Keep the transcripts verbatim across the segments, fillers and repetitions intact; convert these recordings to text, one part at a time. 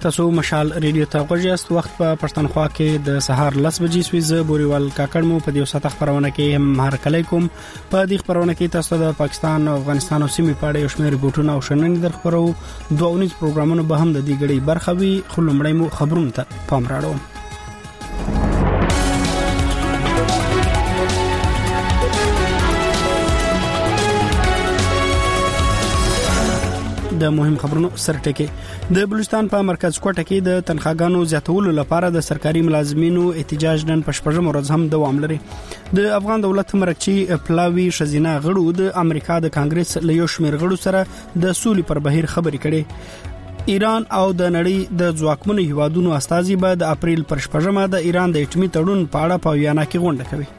تاسو مشال ریډیو ته غوښیاست. وخت په پښتونخوا کې د سهار لس بجې سوي. زه بوريوال کاکړ مو په دې وساته خبرونه کې هم هر کله کوم. په دې خبرونه کې تاسو د پاکستان او افغانستان او سیمې په اړه یو شمېر ریپورتونه او شننې درخبرو. دوه اونیز پروګرامونه به هم د دې غړي برخه وي. خو لومړی مو خبرونه ته پام راوړو. د مهم خبرونو سرټکي د بلوچستان په مرکز کوټه کې د تنخواګانو زیاتولو لپاره د سرکاري ملازمینو احتجاج نن په شپږم ورځ هم دوام لري. د افغان دولت مرکزی پلاوی شزینه غړو د امریکا د کانګرس له یو شمېر غړو سره د سولې پر بهیر خبرې کړي. ایران او د نړۍ د ځواکمنو هیوادونو استازي به د اپریل پر شپږمه د ایران د اټومي تړون په اړه په ویانا کې غونډه کوي.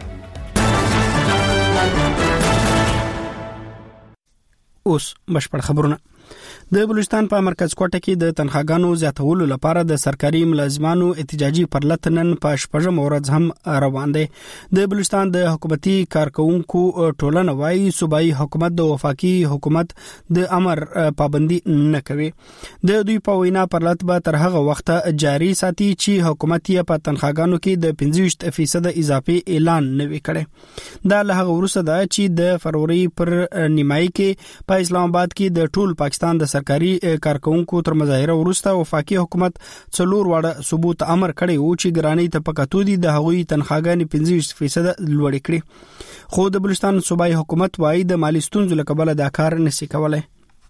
اوس بشپړ خبرونه. د بلوچستان په مرکز کوټه کې د تنخواګانو زیاتولو لپاره د سرکاري ملازمانو احتجاجي پرلط نن په شپږم ورځ هم روان دي. د بلوچستان د حکومتي کارکونکو ټولنه وايي صوبایي حکومت د وفاقي حکومت د امر پابندي نه کوي. د دوی په وینا پرلط به تر هغه وخت جاري ساتي چې حکومت یې په تنخواګانو کې د پنځه ویشت فیصد اضافي اعلان نه وکړي. دا له هغه وروسته ده چې د فروری پر نیمایي کې په اسلام آباد کې د ټول پاکستان د سرکاري کارکونکو تر مظاهره وروسته وفاقي حکومت څلور واړه ثبوت امر کړی و چې ګرانی ته پکاتو دي د هغوی تنخواګانې پنځه ویشت فیصد لوړې کړي. خو د بلوچستان صوبایي حکومت وايي د مالی ستونزو له کبله دا کار نشي کولای.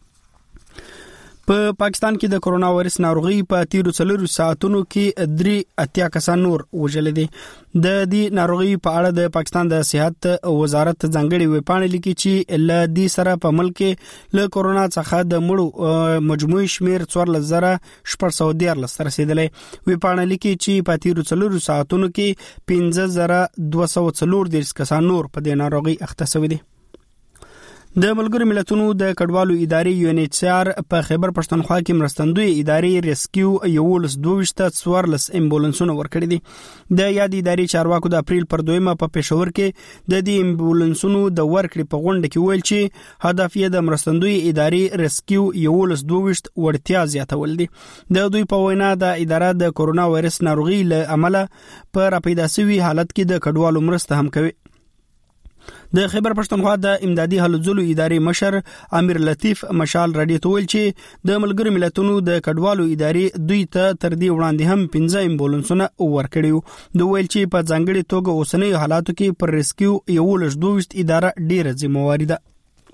په پاکستان کې د کرونا وایرس ناروغي په تیرو څلورو ساعتونو کې درې اتیا کسان نور وژل دي. د دې ناروغي په اړه د پاکستان د صحت وزارت ځانګړي ویبپاڼه لیکي چې ل دې سره په ملک کې له کرونا څخه د مړو مجموعي شمیر څوارلس زره شپږ سوه دیارلس ته رسیدلی. ویبپاڼه لیکي چې په تیرو څلورو ساعتونو کې پنځه زره دوه سوه څلور دیرش کسان نور په دې ناروغي اخته شوي دي. د ملګرو ملتونو د کډوالو ادارې یو ان ایچ سی آر په خیبر پښتونخوا کې مرستندوی ادارې ریسکیو یولس دوه څوارلس امبولانسونه ورکړي دي. د یاد ادارې چارواکو د اپریل پر دویمه په پېښور کې د دې امبولانسونو د ورکړې په غونډه کې ویل چې هدف یې د مرستندوی ادارې ریسکیو یولس دوه وړتیا زیاتول دي. د دوی په وینا د اداره د کرونا وایرس ناروغي له امله په راپیدا شوي حالت کې د کډوالو مرسته هم کوي. د خیبر پښتونخوا د امدادي هلو ځلو ادارې مشر امیر لطیف مشال رادیو ته ویل چې د ملګرو ملتونو د کډوالو ادارې دوی ته تر دې وړاندې هم پنځه امبولانسونه ورکړي. دوی ویل چې په ځانګړي توګه اوسنۍ حالاتو کې پر ریسکیو یولس دوه اداره ډیره ذمہواري ده.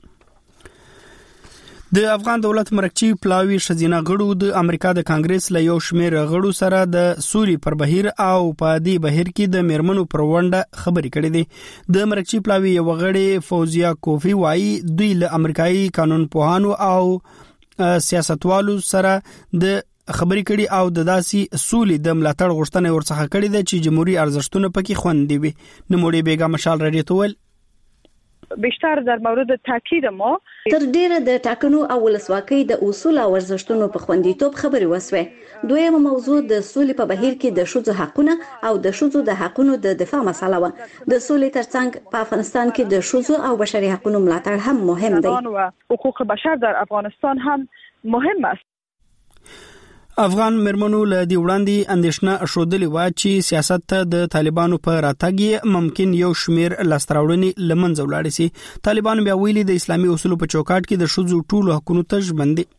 د افغان دولت مرکزی پلاوی شزینه غړو د امریکا د کانګرس له یو شمېر غړو سره د سولې پر بهیر او په دې بهیر کې د میرمنو پر ونډه خبرې کړې دي. د مرکزی پلاوی یو غړي فوزیا کوفی وايي دوی له امریکایي قانون پوهانو او سیاستوالو سره د خبرې کړي او د داسې سولې د ملاتړ غوښتنه ورڅخه کړې ده چې جمهوریت ارزښتونه پکې خوندي وي. نموړي بیگا مشال رادیو ته ویل بیشتر در مورد تاکید ما تر ډیره د ټاکنو او ولسواکۍ د اصول او ارزښتونو په خوندیتوب خبرې وسوې. دویمه موضوع د سولې په بهیر کې د ښځو حقونه او د ښځو د حقونو د دفاع مسله وه. د سولې ترڅنګ په افغانستان کې د ښځو او بشري حقونو ملاتړ هم مهم دی. حقوق بشر در افغانستان هم مهم است. افغان مرمنو له دی وړاندې اندېښنه شودلې و چې سیاست ته د طالبانو په راتګ ممکن یو شمیر لاستراوړنې لمنځه ولاړ شي. طالبان بیا ویلي د اسلامي اصولو په چوکاټ کې د شذو ټولو حقوقو ته ژمن دي.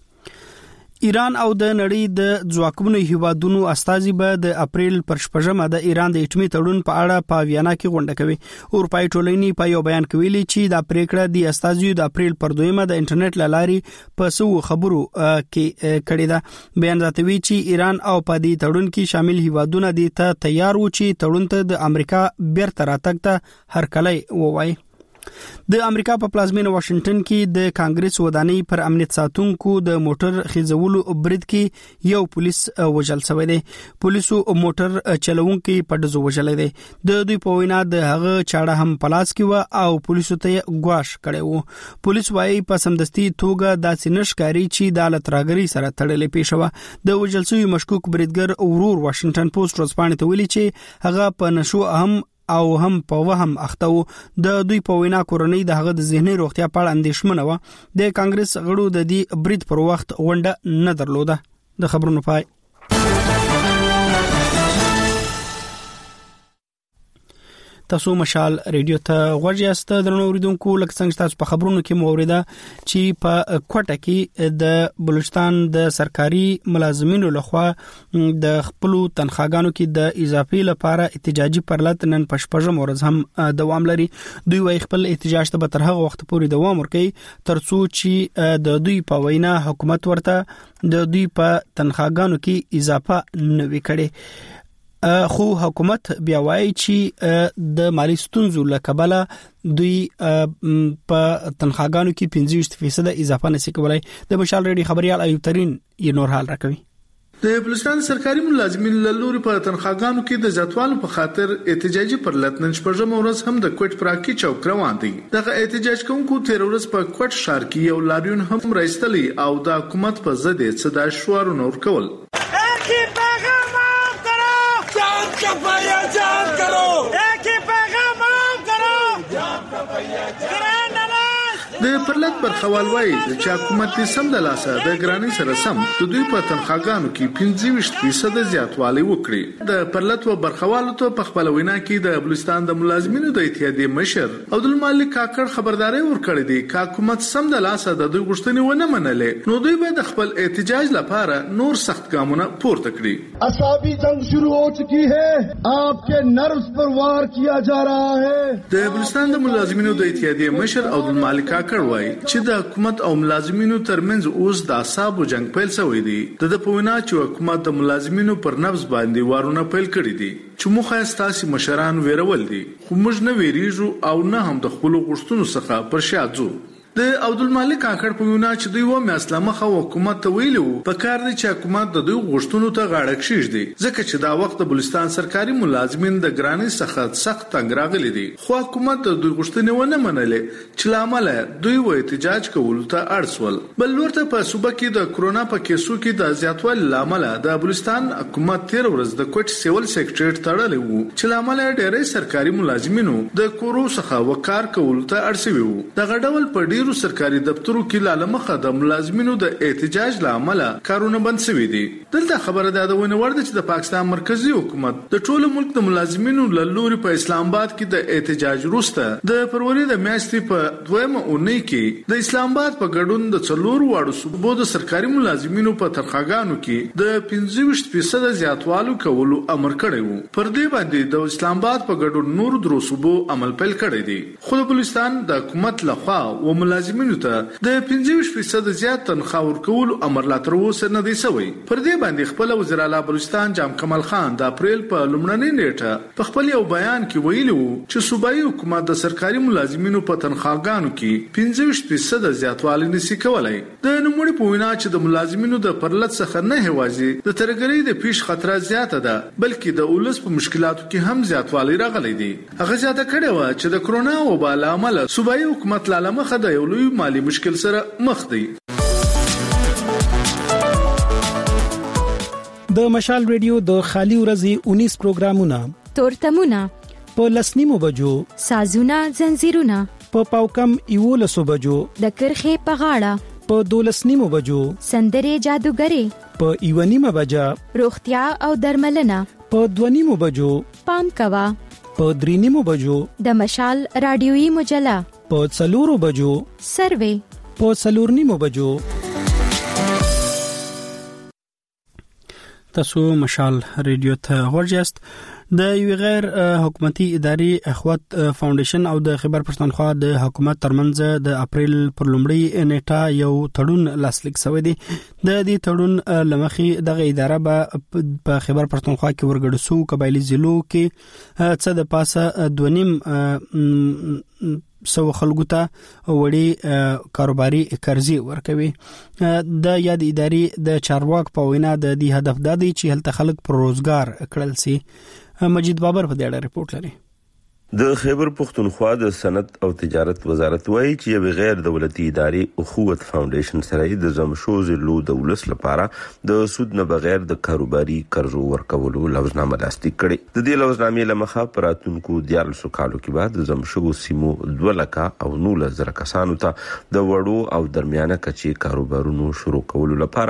ایران او د نړۍ د ځواکمنو هیوادونو استازي به د اپریل پر شپږمه د ایران د اټومي تړون په اړه په ویانا کې غونډه کوي. اروپایي ټولنې په یو بیان کې ویلي چې د پریکړه د استازیو د اپریل پر دویمه د انټرنیټ لارې په سو خبرو کې کړې ده. بیان زیاتوي چې ایران او په دې تړون کې شامل هیوادونه دي ته تیار و چې تړون ته د امریکا بیرته راتګ ته هرکلی ووایي. د امریکا په پلازمینه واشنگټن کې د کانګرس ودانۍ پر امنیت ساتونکو د موټر خېزولو برید کې یو پولیس وژل شوی دی. پولیسو موټر چلوونکي په ډزو وژل دی. د دوی په وینا د هغه چاړه هم پلاس کې و او پولیسو ته ګواښ کړی و. پولیس وايي په سمدستي توګه داسې نشکاري چې د لتراګري سره تړلې پیښه و. د وژل شوی مشکوک بریدګر ورور واشنگټن پوسټ ورځپاڼې ته ویلي چې هغه په نشو هم او هم په وهم اخته و. د دوی په وینا کورنۍ د هغه د ذهني روغتیا په اړه اندېښمنه و. د کانګرس غړو د دې برید پر وخت غونډه نه درلوده. د خبرونو پای. تاسو مشال ریډیو ته غوږ یاست درنو اوریدونکو. لکه څنګه تاسو په خبرونو کې مو اوریدا چې په کوټه کې د بلوچستان د سرکاري ملازمینو لخوا د خپل تنخواګانو کې د اضافي لپاره احتجاجي پرلط نن پښپژم ورځ هم دوام لري. دوی وايي خپل احتجاج ته به تر هغه وخت پورې دوام ورکوي ترڅو چې د دوی په وینا حکومت ورته د دوی په تنخواګانو کې اضافه نه وکړي. خو حکومت بیا وایي چې د مالی ستونزو له کبله دوی په تنخواګانو کې پنځه فیصد اضافه نشي کولای. د مشال ریډي خبريال ایوب ترين یې نور حال راکوي. د بلوچستان سرکاري ملازمین له لوري په تنخواګانو کې د زیاتوالو په خاطر احتجاجي پرلط نن شپږم ورځ هم د کوټ پراکی چوک روان دي. دغه احتجاج کوونکو تیر ورځ په کوټ ښار کې یو لاریون هم راځتلی او د حکومت په ضد صدا شوارونه ورکول. कपया जाम करो एक ही पैगाम आम करो जाम कपया जाम د پرلط برخوال وایي چې حکومت سم د لاسه د ګرانی سره سم د دوی په تنخواګانو کې پنځه فیصد زیاتوالی وکړي. د پرلط و برخوالو ته په خپل وینا کې د بلوچستان د ملازمینو د اتحادیې مشر عبدالمالک کاکړ خبرداري ورکړې دي چې حکومت سم د لاسه د دوی غوښتنې ونه منلې نو دوی به د خپل احتجاج لپاره نور سخت ګامونه پورته کړي. اصابی جنگ شروع ہو چکی ہے آپ کے نروز پر وار کیا جا رہا ہے. د بلوچستان د ملازمینو د اتحادیې مشر عبدالمالک کاکړ وایي چې د حکومت او ملازمینو ترمنځ اوس د اعصابو جنگ پیل شوی دی. د په وینا چې حکومت د ملازمینو پر نفس باندې وارونه پیل کړی دي چې مخه ستاسي مشران ویرول دي خو موږ نه ویریږو او نه هم د خپل غوښتنو څخه پر شا ځو. د عبدالمالک کاکړ په وینا چې دوی و میاسله مخه حکومت ته ویلو په کار دي چې حکومت د دوی غوښتنو ته غاړه کښیږدي ځکه چې دا وخت د بلوچستان سرکاري ملازمین د ګرانی څخه سخت تنګ راغلي دي خو حکومت د دوی غوښتنې ونه منلې چې لامل دوی و احتجاج کول ته اړسول. بل ورته په صوبه کې د کرونا په کیسو کې د زیاتوالي لامل د بلوچستان حکومت تیر ورځ د کوټ سیول سیکریټریټ تړلی وو چې لامل ډېری سرکاري ملازمینو د کورو څخه وکړ کول ته اړسوي وو. د غډول په ډیرو سرکاري دفترو کې لاله مخه د ملازمینو د احتجاج لامل کارونه بند شوي دي. دلته خبره ده د ونه ورده چې د پاکستان مرکزی حکومت د ټولو ملک د ملازمینو له لوري په اسلام آباد کې د احتجاج وروسته د فروری د میاشتې په دویمه اونۍ کې د اسلام آباد په ګډون د څلور واړو صوبو د سرکاري ملازمینو په تنخواګانو کې د پنځه فیصد زیاتوالو کولو امر کړی وو. پر دې باندې د اسلام آباد په ګډون نور درو صوبو عمل پیل کړی دی. خو د بلوچستان د حکومت لخوا و ملازمینو ته د پنځه فیصد زیات تنخواه ورکولو امر لا تر اوسه نه دی شوی. پر دې باندې خپل وزیر اعلی بلوچستان جام کمال خان د اپریل په لومړنۍ نیټه په خپل یو بیان کې ویلي وو چې صوبایي حکومت د سرکاري ملازمینو په تنخواګانو کې پنځه فیصد زیاتوالی نشي کولای. د نوموړي په وینا چې د ملازمینو د پرلط څخه نه هوازي د ترګری د پیش خطر زیاته ده بلکې د اولس په مشکلاتو کې هم زیاتوالی راغلی دی. هغه زیاته کړې و چې د کرونا وبا له امله صوبایي حکومت لاله مخه د یو لوی مالی مشکل سره مخ دی. د مشال ریډیو د خالي ورځې انیس پروګرامونه تورتمونه په لسنیمو بجو سازونه زنجیرونه په پاوکم یو لسو بجو د کرخه په غاړه په دولسنیمو بجو سندره جادوګری په ایونیمه بجا روغتیا او درملنه په دونیمو بجو پام کوا په درینیمو بجو د مشال رادیویی مجله په څلورو بجو سروي په څلورنیمو بجو. تاسو مشال ریډیو ته ورجست. د یو غیر حکومتي ادارې اخوت فاونډیشن او د خیبر پښتونخوا د حکومت ترمنځ د اپریل پر لومړۍ نیټه یو تړون لاسلیک شوی دی. د دې تړون لمخې دغه اداره به په خیبر پښتونخوا کې ورګډسو قبایلی ضلعو کې څه د پاسه دونیم سو خلکو ته وړي کاروباري قرضې ورکوي. د یاد ادارې د چارواک په وینا د دې هدف دا دی چې هلته خلک پر روزګار کړل سي. مجید بابر په دې اړه رپورټ لري. د خیبر پختونخوا د صنعت او تجارت وزارت وایي چې یو غیر دولتي ادارې اخوت فاونډیشن سره د زمشو ضلعو د ولس لپاره د سود نه بغیر د کاروباري قرضو ورکولو لوزنامه لاسلیک کړي. د دې لوزنامې لمخه پراتونکو دیارل سو کالو کې بعد د زمشو سیمو دوه لکه او نولس زره کسانو ته د وړو او درمیانه کچې کاروبارونو شروع کولو لپاره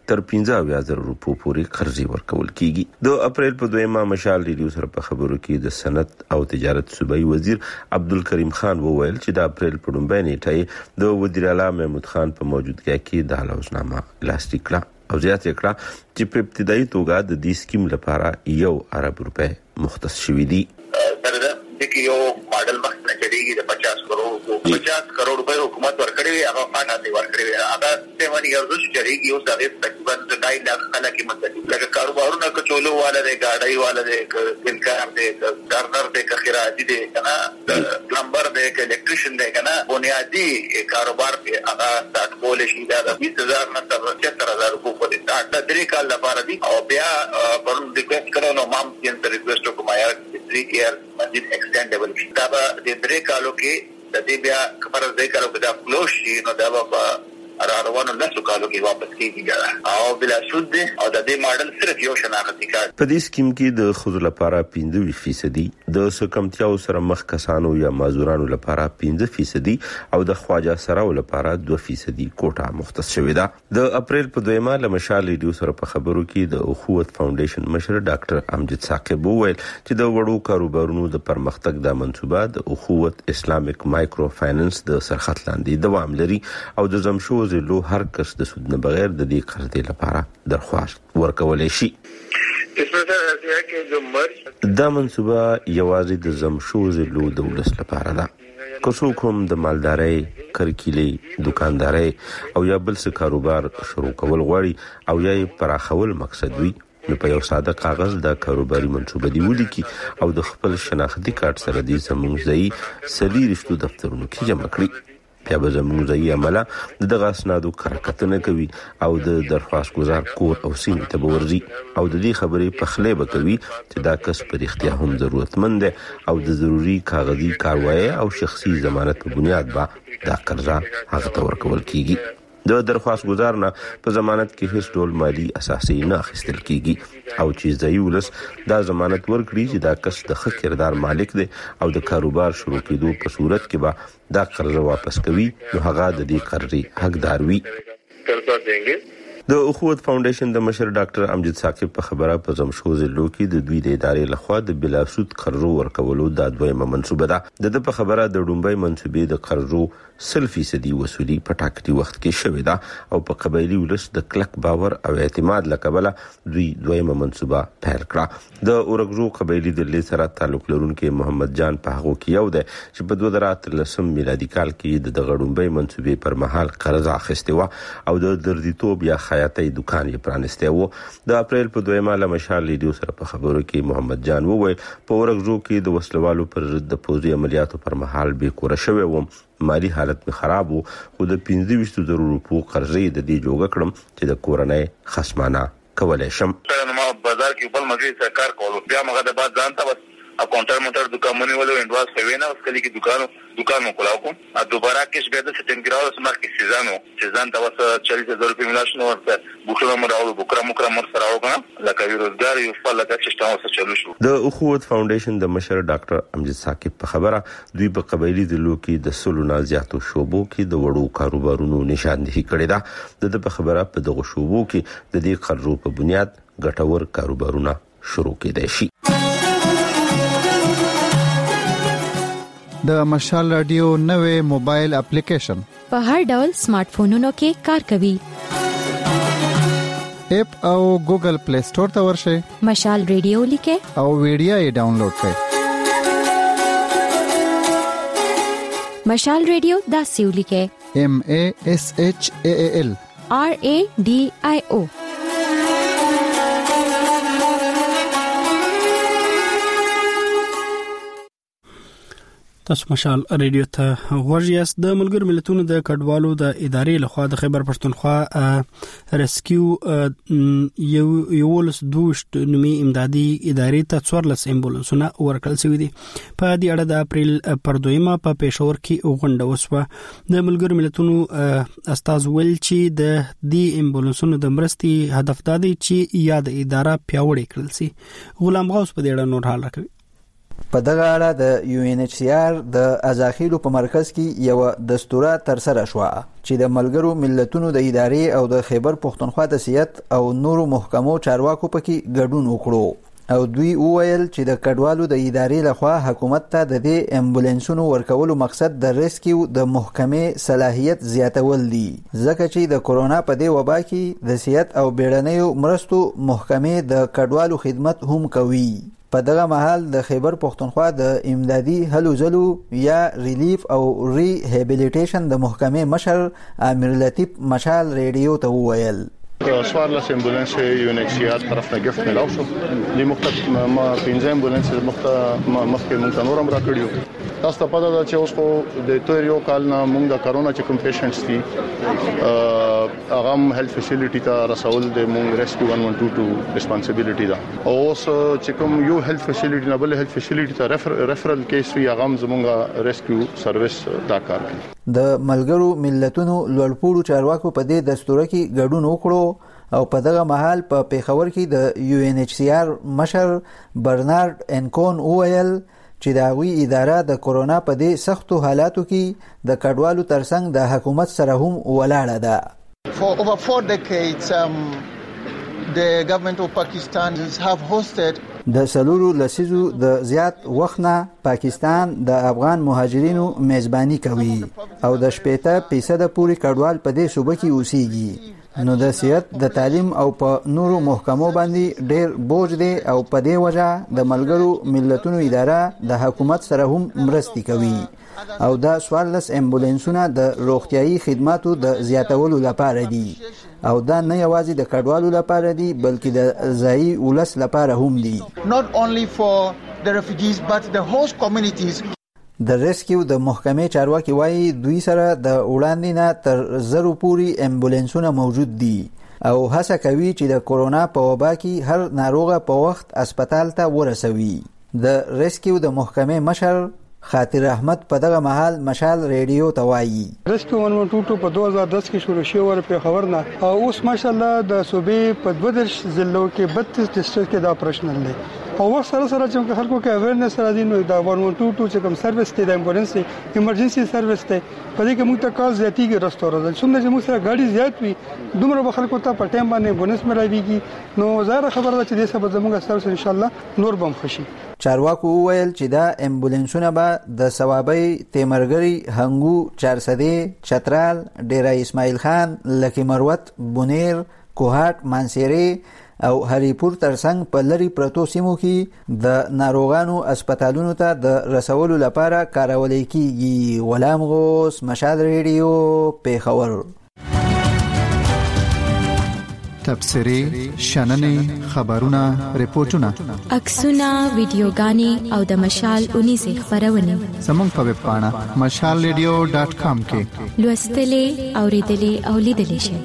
تر پنځه اویا زره روپو پورې قرضې ورکول کیږي. د اپریل په دویمه مشال ریډیو سره په خبرو کې د صنعت او تجارت صوبایي وزیر عبدالکریم خان وویل چې د اپریل په لومړۍ نیټه د وزیر اعلی محمود خان په موجودګۍ کې د لوزنامه لاسلیک کړه او زیات کړه چې په ابتدایي توګه د دې سکیم لپاره یو ارب روپے مختص شوي دي. دغه یو ماډل مخ نه چلیږي د پچاس کروڑ پچاس کروڑ روپے حکومت ورکړي وي هغه فانا دی ورکړي وي هغه څنګه یو څه چلیږي او دغه تقریبا د ډای لاکھ خلک مطلب لکه کاروبارونه کچولو والا دی گاډي والا دی انکار دی ګارنر دی خیراتي دی کنه پلمبر دی الکتریشن دی کنه بنیادی کاروبار په هغه سټ کول شي دا بیس هزار نه تر ستر هزار روپے پورې دا د درې کال لپاره دی او بیا پرون ریکوست کړو نو مام یې ریکوست کوم یا درې ایئر مزید ایکسټینډبل دا د درې کالو کې د دې بیا خبره ځای کارو په دا کلوز شي نو دا به راروانو لاسو کالو کې واپس کیږي او بلا سود دی او د دې ماډل صرف یو شناختی کارت. په دې سکیم کې د خود لپاره پنځه فیصد د سکمتیاو سره مخ کسانو یا مازورانو لپاره پنځه فیصد او د خواجه سراو لپاره دوه فیصد کوټه مختص شوې ده. د اپریل په دویمه له مشال ریډیو سره په خبرو کې د اخوت فاونډیشن مشر ډاکټر امجد ثاقب وویل چې د وړو کاروبارونو د پرمختګ د منصوبه د اخوت اسلامیک مایکرو فاینانس د سرخط لاندې دوام لري او د زمشو لو هر کس د سود نه بغیر د دې قرضې لپاره درخواست ورکولای شي. دا منصوبه یوازې د زمشوز لو د ولس لپاره ده. که څوک هم د مالدارۍ، کرکیلې، دکاندارۍ او یا بل څه کاروبار شروع کول غواړي او یا یې پراخول مقصد وي نو په یو ساده کاغذ د کاروباري منصوبه دی ولیکي او د خپل شناختی کارت سره د زموږ ځای سلی رښتو دفترونو کې جمع کړي. بیا به زموږ ځای عمله دغه اسنادو کارکتنه کوي او د درخواست گزار کور او سیمې ته به ورځي او د دې خبرې په خله به کوي چې دا کس په اختیار هم ضرورتمند دی او د ضروري کاغذي کاروایی او شخصي ضمانت په بنیاد به دا قرضه هغه ته ورکول کیږي. د درخواست گزار نه په ضمانت کې هیڅ ډول مالی اساسي نه اخیستل کیږي او چې ځای ولس دا ضمانت ورکړي چې دا کس د ښه کردار مالک دی او د کاروبار شروع کېدو په صورت کې به دا قرضه واپس کوي نو هغه د دې قرضې حقدار وي. د اخوت فاونډیشن د مشر ډاکټر امجد ثاقب په خبره په زمشو ضلع کې د دوی د ادارې لخوا د بلا سود قرضو ورکولو د دویمه منصوبه ده. د په خبره د ډومبۍ منصوبې د قرضو سل فیصدي وصولي په ټاکلي وخت کې شوې ده او په قبایلی ولس د کلک باور او اعتماد لکبله دوی دویمه منصوبه پیل کړه. د اورګزو قبایلی د لیست سره تعلق لرونکي محمد جان په هغه کې یو دی چې په دوه زره اتلسم میلادي کال کې د غړومبۍ منصوبې پر مهال قرض اخیسته و او د دردیتوب یا خیاطۍ دکان یې پرانسته و. د اپریل په دویمه له مشال ریډیو سره په خبرو کې محمد جان وویل په اورګزو کې د وسلوالو پر ضد د پوځي عملیاتو پر مهال به کور شوی و، مالی حالت می خراب وو خو د پنځه ویشت زره روپو قرضې د دې جوړ کړم چې د کورنۍ خصمانه کولای شم. نو بازار کې بل مګي سرکار کولو بیا مګه د بعد ځان ته اکاونټر موټر دکانونه ولو انډواس کوي نه اوس کلی کې دکانو دکان مو کولاو کوم ا دوباره کې به د سټین ګراو سم کې سيزانو سيزان دا وسه چالیس هزار روپے ملاشنو ورته بوکره مو راو بوکره مو کرم سره راوګه لکه روزګار یو خپل لکه چې تاسو چلو شو. د اخوت فاونډیشن د مشر ډاکټر امجد ثاقب په خبره دوی په قبایلی د لوکي د سلو نازیاتو شوبو کې د وړو کاروبارونو نشاندهي کړې ده. د په خبره په دغه شوبو کې د دې قرضو په بنیاد ګټور کاروبارونه شروع کېدای شي. د مشال رادیو نوې موبایل اپلیکیشن په هر ډول سمارټ فونونو کې کار کوي. اپ او ګوګل پلی سٹور ته ورشئ، مشال رادیو لیکه او ویډیو یې ډاونلوډ کړئ. مشال رادیو دا سیو لیکه M A S H A A L R A D I O. تاسو مشال ریډیو ته غوږیاست. د ملګر ملتونو د کډوالو د ادارې لخوا د خیبر پښتونخوا ریسکیو یو یولس دوشت نومي امدادي ادارې ته څوارلس امبولانسونه ورکړل شوي دي. په دې اړه د اپریل پر دویمه په پېښور کې غونډه وشوه. د ملګر ملتونو استاذ ویل چې د دې امبولانسونو د مرستې هدف دا دی چې یاد اداره پیاوړې کړل شي. غلام غوث په دې اړه نور حال راکوي. په دغه اړه د یو ان ایچ سی آر د ازاخیلو په مرکز کې یو دستوره تر سره شوه چې د ملګرو ملتونو د ادارې او د خیبر پښتونخوا د سیادت او نورو محکمو چارواکو پکې ګډون وکړو او دوی وویل چې د کډوالو د ادارې لخوا حکومت ته د دې امبولانسونو ورکولو مقصد د ریسکیو د محکمې صلاحیت زیاتول دي ځکه چې د کورونا په دې وبا کې د سیادت او بیړنیو مرستو محکمې د کډوالو خدمت هم کوي. په دغه مهال د خیبر پښتونخوا د امدادي هلو ځلو یا ریلیف او ری هیبیلیټیشن د محکمې مشر امیر لطیف مشال ریډیو ته وویل سوارلس امبولانس یو ان ایچ سی آر طرف نه گفت ملاو شو د مختلف ما پنځه امبولانس مختلف مخکې مونږ نور هم راکړیو. تاسو ته پته ده چې اوس خو د تیر یو کال نه مونږ د کرونا چې کوم پیشنټس دي هغه هم هیلث فیسیلیټي ته رسول د مونږ ریسکیو one one two two ریسپانسیبিলিټي ده. اوس چې کوم یو هیلث فیسیلیټي نه بل هیلث فیسیلیټي ته ریفرل کیس وی هغه هم زمونږ ریسکیو سرویس دا کار کوي. د ملګرو ملتونو لوړپوړو چارواکو په دې دستور کې ګډون وکړو او په دغه مهال په پیښور کې د یو ان ایچ سی آر مشر برنارد انکون وویل چې د هغوی اداره د کورونا په دې سختو حالاتو کې د کډوالو ترڅنګ د حکومت سره هم ولاړه ده. For over four decades um, the government of Pakistan have hosted د سلورو لسیزو د زیات وخت نه پاکستان د افغان مهاجرینو میزبانی کوي او د شپېته فیصد پورې کډوال په دې صوبه کې اوسېږي. نو د سیادت د تعلیم او په نورو محکمو باندې ډېر بوج دی او په دې وجه د ملګرو ملتونو اداره د حکومت سره هم مرستې کوي او دا څوارلس امبولانسونه د روغتیايي خدماتو د زیاتولو لپاره دي او دا نه یوازې د کډوالو لپاره دي بلکې د ځایي ولس لپاره هم دي. Not only for the refugees but the host communities. د ریسکیو د محکمې چارواکي وایي دوی سره د وړاندې نه تر زرو پورې امبولانسونه موجود دي او هڅه کوي چې د کورونا په وبا کې هر ناروغه په وخت اسپیټال ته ورسوي. د ریسکیو د محکمې مشر خاطر احمد په دغه مهال مشال ریډیو ته وایي ریسکیو one one two two په دو هزار دس کې شروع شوی ور په خبر نه او اوس ماشاءالله د صوبې په دوه درش ضلعو کې بتیس ډیسټریکټ کې دا آپریشنل دی او وخت سره سره چې خلکو کې اویرنس راځي نو دا one one two two چې کوم سرویس دی د ایمبولانس ایمرجنسي سرویس دی په دې کې موږ ته کال زیاتیږي رستور ده څومره چې موږ سره ګاډي زیات وي دومره به خلکو ته په ټایم باندې ایمبولانس ملایويږي نو زاره خبره ده چې دې سبب زموږ سرویس ان شاء الله نور بم خوشي. چارواکو وویل چې دا امبولانسونه به د ثوابي تیمرګری هنګو چارسده چترال ډیرا اسماعیل خان لکی مروت بونیر کوهات مانسيري او هریپور ترڅنګ په لری پروتو سیمو کې د ناروغانو اسپیټالونو ته د رسولو لپاره کارول کیږي. غلام غوث مشال ریډیو پیښور. تبصرې شننې خبرونه ریپورتونه عکسونه ویډیوګانې او د مشال اونیزه خبرونه زموږ په ویب پاڼه مشال ریډیو ډاټ کام کې لوستلې اوریدلې او لیدلې شئ.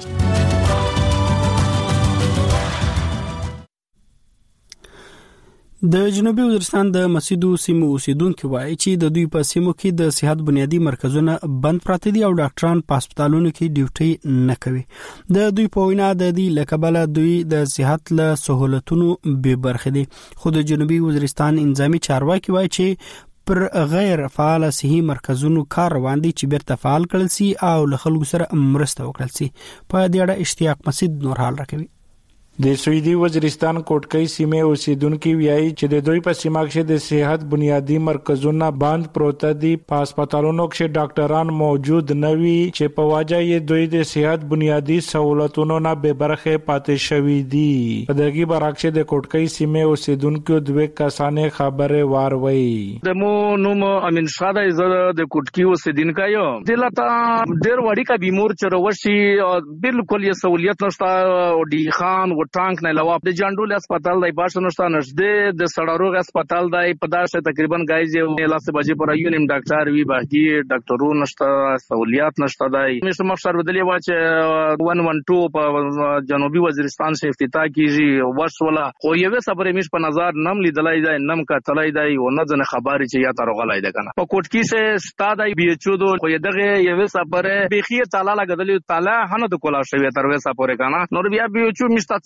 د جنوبي وزیرستان د مسیدو سیمو اوسیدونکو وایي چې د دوی په سیمو کې د صحت بنیادی مرکزونه بند پراته دي او ډاکټران په هسپتالونو کې ډیوټي نه کوي. د دوی په وینا د دې لکبله دوی د صحت له سہولتونو بې برخې دي. خو د جنوبي وزیرستان انضامي چارواکي وایي چې پر غیر فعال صحي مرکزونو کار روان دي چې بیرته فعال کړل سي او له خلکو سره مرسته وکړل سي. په دې اړه اشتیاق مسید نور حال راکوي. د سویدي وزیرستان کوټکۍ سیمه اوسیدونکو ویایي چې د دوی په سیمه کې د صحت بنیادی مرکزونه بند پروت دي. په هسپتالونو کې ډاکټران موجود نه وي چې په وجه یې دوی د صحت بنیادی سہولتونو نه بې برخې پاتې شوي دي. په دغه برعکس د کوټکۍ سیمه اوسیدونکو دوه کسانې خبره واروي. د مو نوم امین شاه د د کوټکۍ اوسیدونکو یو دلته ډېر وړي کا بیمور چروشي بالکل یې سہولیت نشته او ډی خان ټانک نه علاوه د جانډول هسپتال دی باشه نشته نشته د سړاروغ هسپتال دی په داسه تقریبا غایځي لاسه بجې پر یو نیم ډاکټر وی باقي ډاکټرو نشته سہولیات نشته دی. مشه مخسر بدلی وا چې one one two په جنوبي وزیرستان سے افتتاح کیږي وسوله خو یو صبر مش په نظر نم لیدلای دی نم کا تلای دی او نه ځنه خبري چې یا تر غلای دی کنه په کوټکی سے ستاد بي ایچ او دو خو دغه یو صبر بخیر تعالی لګدلی تعالی هنه د کولا شوی تر وسه پورې کنه نور بیا بي ایچ او مشتڅ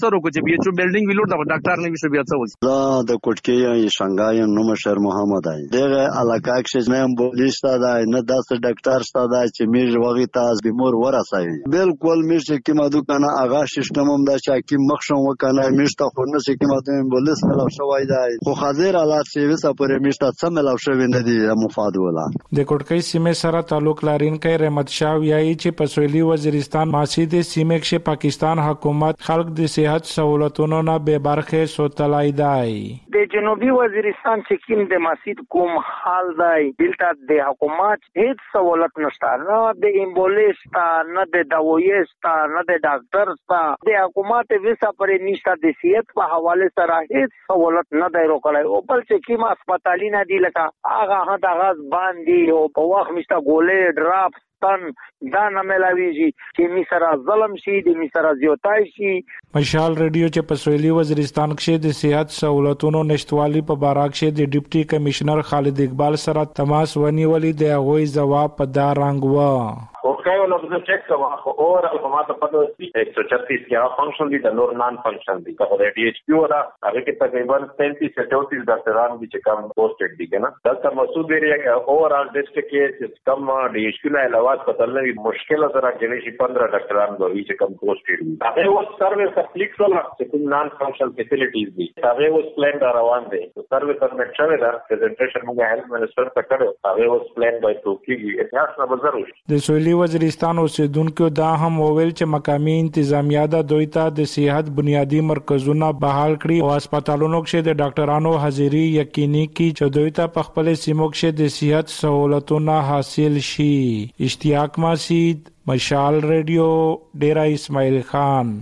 نظر وکړي چې یو بلډینګ ویلور د ډاکټر نه وشو بیا څه وځي. دا د کوټکی شنګای نو مشر محمد دی دغه علاقه کې نه امبولانس دا نه داس ډاکټر ستاده چې میږ وغي تاس بیمور ورسایي بالکل میږ کې مادو کنه اغا سیستم هم دا چې مخشم وکنه میږ ته خو نه چې کې مادو امبولانس ملو شوی دی خو حاضر حالات چې وسه پرې میږ ته څه ملو شوی نه دی مفاد ولا. د کوټکی سیمه سره تعلق لرونکي رحمت شاه وایي چې په سویلي وزیرستان ماسید سیمه کې پاکستان حکومت خلک د صحت سہولتونو نه به برخه سوتلای دی. د جنوبي وزیرستان چې کوم د ماسید کوم حال دی دلته د حکومت هیڅ سہولت نشته نه د امبولانس تا نه د دوايي تا نه د ډاکټر تا د حکومت وسه پرې نشته د صحت په حواله سره هیڅ سہولت نه دی روکلای او بل چې کوم هسپتالي نه دی لکه هغه هدا غاز باندې او په وخت مشته ګولې ډراپ تن دا نه ملاویږي چې می سره ظلم شي د می سره زیاتای شي. مشال ریډیو چې په سویلي وزیرستان کې د صحت سہولتونو نشټوالي په باره کې د ډیپټي کمشنر خالد اقبال سره تماس ونیولې د هغوی ځواب په دا رنګ و. اوکے ولو زه چیک کوم خو اور الحمات په دې ایک سو چھتیس کې فنکشن دي د نور نان فنکشن دي په ډي ایچ پی ولا هغه کې تقریبا تینتیس سے چونتیس ډاکټران دي چې کوم پوسټډ دي کنه دلته مسعود ایریا کې اورال ډیسټریکټ کې چې کوم ډي ایچ پی نه علاوه کتلنی مشکل سره کې شي پندرہ ډاکټران دوی چې کوم پوسټډ دي هغه و سرویس اپلیک ولا چې کوم نان فنکشنل فیسیلیټیز دي هغه و پلان دا روان دي سرویس سبمټ شوی دا پریزنټیشن موږ هیلث منسٹر ته کړو هغه و پلان بای توکي اتهاس نه بزرو د سویلي وزیرستان اوسیدونکو دا هم وویل چې مقامی انتظامیه د دوی ته د صحت بنیادی مرکزونه بحال کړي او هسپتالونو کې د ډاکټرانو حاضری یقیني کړي چې دوی ته په خپل سیمو کې د صحت سہولتونه حاصل شي. اشتیاق ماسید، مشال ریډیو، ډیرا اسماعیل خان.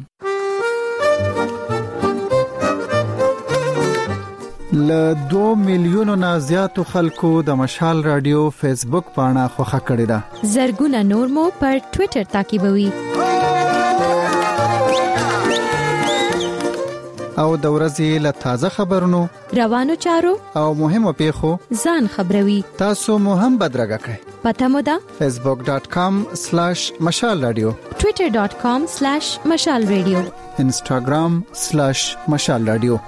ل دو میلیونو نه زیاتو خلکو د مشال رادیو فیسبوک پاڼه خوښه کړې ده. زرګونه نور مو پر ټوئیټر تعقیبوي. او د ورځې له تازه خبرونو، روانو چارو او مهمو پیښو ځان خبروي. تاسو مو هم بدرګه کړئ. پته مو ده فیسبوک ډاٹ کام سلیش مشال رادیو، ټوئیټر ډاٹ کام سلیش مشال رادیو، انسټاګرام سلیش مشال رادیو.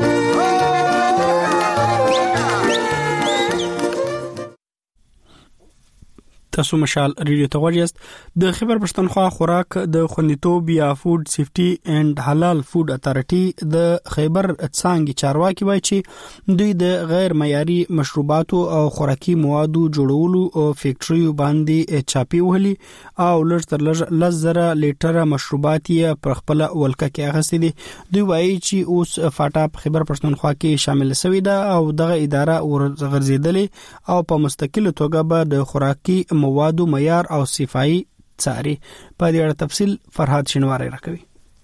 تاسو مشال ریډیو ته وایاست. د خبر پښتونخوا خوراک د خوندیتوب یا فود سیفټي اینڈ حلال فود اتارټي د خیبر څنګه چارواکي وایي چې دوی د غیر معیاري مشروباتو او خوراکي موادو جوړولو او فیکټریو باندې چاپی وهلي او لږ تر لږ لزره لیټره مشروبات یې پر خپل ولکه کې اغستې دي. دوی وایي چې اوس فاټا په خبر پښتونخوا کې شامل شوی ده او دغه اداره ورغورځېدلې او په مستقله توګه به د خوراکي موادو معیار او صفائی څاري. په دې اړه تفصیل فرهاد شینواری راکوي.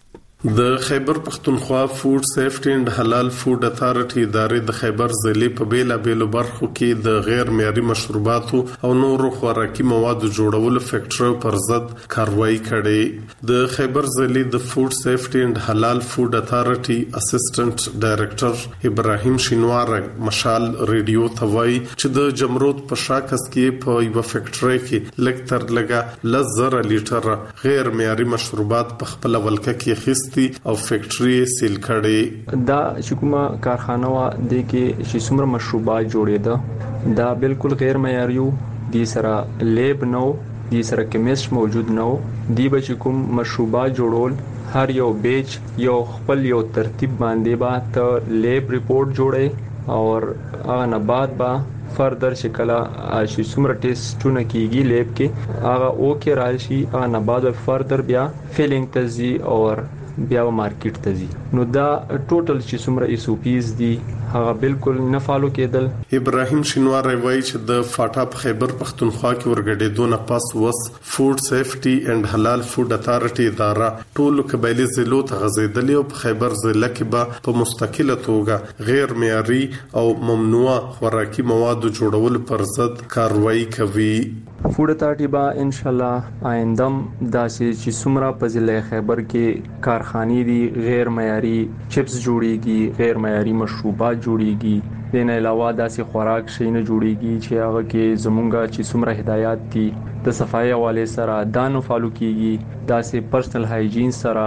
د خیبر پختونخوا فود سیفټي اینڈ حلال فود اتارټي ادارې د خیبر ضلع په بیلا بیلو برخو کې د غیر معیاري مشروباتو او نورو خوراکي موادو جوړولو فیکټریو پر ضد کاروایی کړې. د خیبر ضلع د فود سیفټي اینڈ حلال فود اتارټي اسسټنټ ډایریکټر ابراهیم شینوار مشال ریډیو ته وایي چې د جمرود په شاکس کې په یو فیکټری کې لږ تر لږه لزر لیټر غیر معیاري مشروبات په خپل ولکه کې خست او فیکټری سیل کړي. دا چې کومه کارخانه وا د کې چې څومره مشروبات جوړېده دا بالکل غیر معیاري دي، سره لیب نو دي، سره کیمیست موجود نو دي. به چې کوم مشروبات جوړول هر یو بیچ یو خپل یو ترتیب باندې با ته لیب ریپورت جوړي او هغه نه بعد با فردر شکل چې څومره ټیسټونه کیږي لیب کې هغه او کې راشي هغه نه بعد فردر بیا فیلینګ تزي او بیا مارکیټ ته ځي. نو دا ټوټل چې څومره ایس او پیز دي هغه بالکل نه فالو کېدل. ابراهیم شینوار وایي چې د فاټا په خیبر پختونخوا کې ورګډېدو نه پس وس فود سیفټي اینڈ حلال فود اتارټي اداره ټول قبایلی ضلعو ته غځېدلې او په خیبر ضلع کې به په مستقله توګه غیر معیاري او ممنوع خوراکي موادو جوړول پر ضد کاروایی کوي. فود اتارټي با ان شاء الله آیندم داسې چې څومره په ضلع خیبر کې کارخانې دي غیر معیاري چپس جوړيږي، غیر معیاري مشروبات جوړيږي، دین علاوه داسې خوراک شي نه جوړيږي چې هغه کې زمونږه چې څومره هدایات دي د صفایي حواله سره دانو فالو کیږي، داسې پرسنل هایجین سره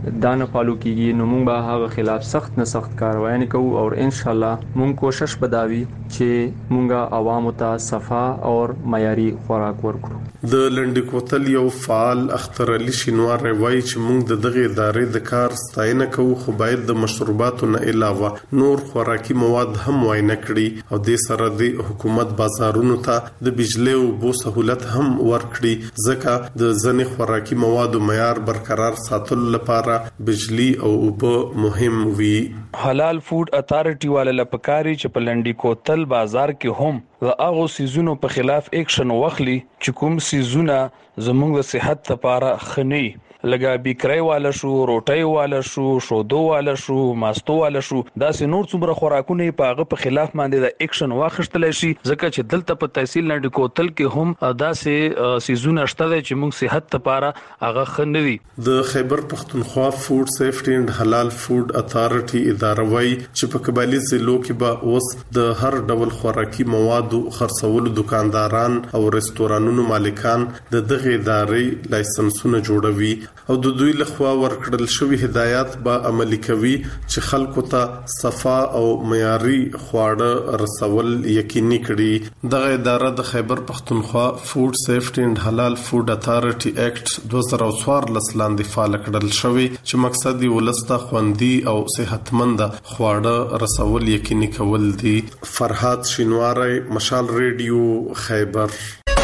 دا نه فالو کیږي نو موږ به هغه خلاف سخت نه سخت کاروایی کوو او ان شاء الله موږ کوشش بداوي چې موږ عوامو ته صفا او معیاري خوراک ورکړو. د لنډی کوتل یو فعال اختر علي شینوار روایي چې موږ د دغه ادارې د کار ستاینه کوو خو باید د مشروباتو نه علاوه نور خوراکي مواد هم وایې کړي او د سره د حکومت بازارونو ته د بجلی او بو سہولت هم ورکړي ځکه د ځنې خوراکي موادو معیار برقرار ساتلو لپاره بجلی او اوبه مهم وي. حلال فود اتارټي والا لپکاري چې په لنډی کوتل بازار کې هم د هغه سيزونو په خلاف اکشن واخلي چې کوم سيزونه زموږ د صحت لپاره خني لګا بیکرای والا شو روټي والا شو شودو والا شو ماستو والا شو دا سه نور څومره خوراکونه په هغه په خلاف باندې د اکشن واخښتل شي ځکه چې دلته په تحصیل لنډی کوتل کې هم دا سه سيزونه شته چې موږ صحت لپاره هغه خنوي. د خیبر پختونخوا فود سیفټي اند حلال فود اتارټي اداره وايي چې په قبایلی ضلعو کې به اوس د هر ډول خوراکي موادو خرڅولو دکانداران او رستورانونو مالکان د دغه ادارې لایسنسونه جوړوي او د دوی لخوا ورکړل شوی هدایات به عملي کوي چې خلکو ته صفا او معیاري خواړه رسول یقیني کړي. دغه اداره د خیبر پختونخوا فود سیفټي اند حلال فود اتارټي اکټ دوه زره څوارلس لاندې فعال کړل شوی چې مقصد یې ولسته خوندي او صحتمند خواړه رسول یقیني کول دي. فرحات شینواری، مشال ریډیو، خیبر.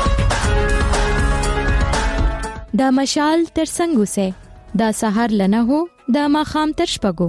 دا مشال تر څنګه سه دا سحر لنه هو دا ماخام تر شپګو.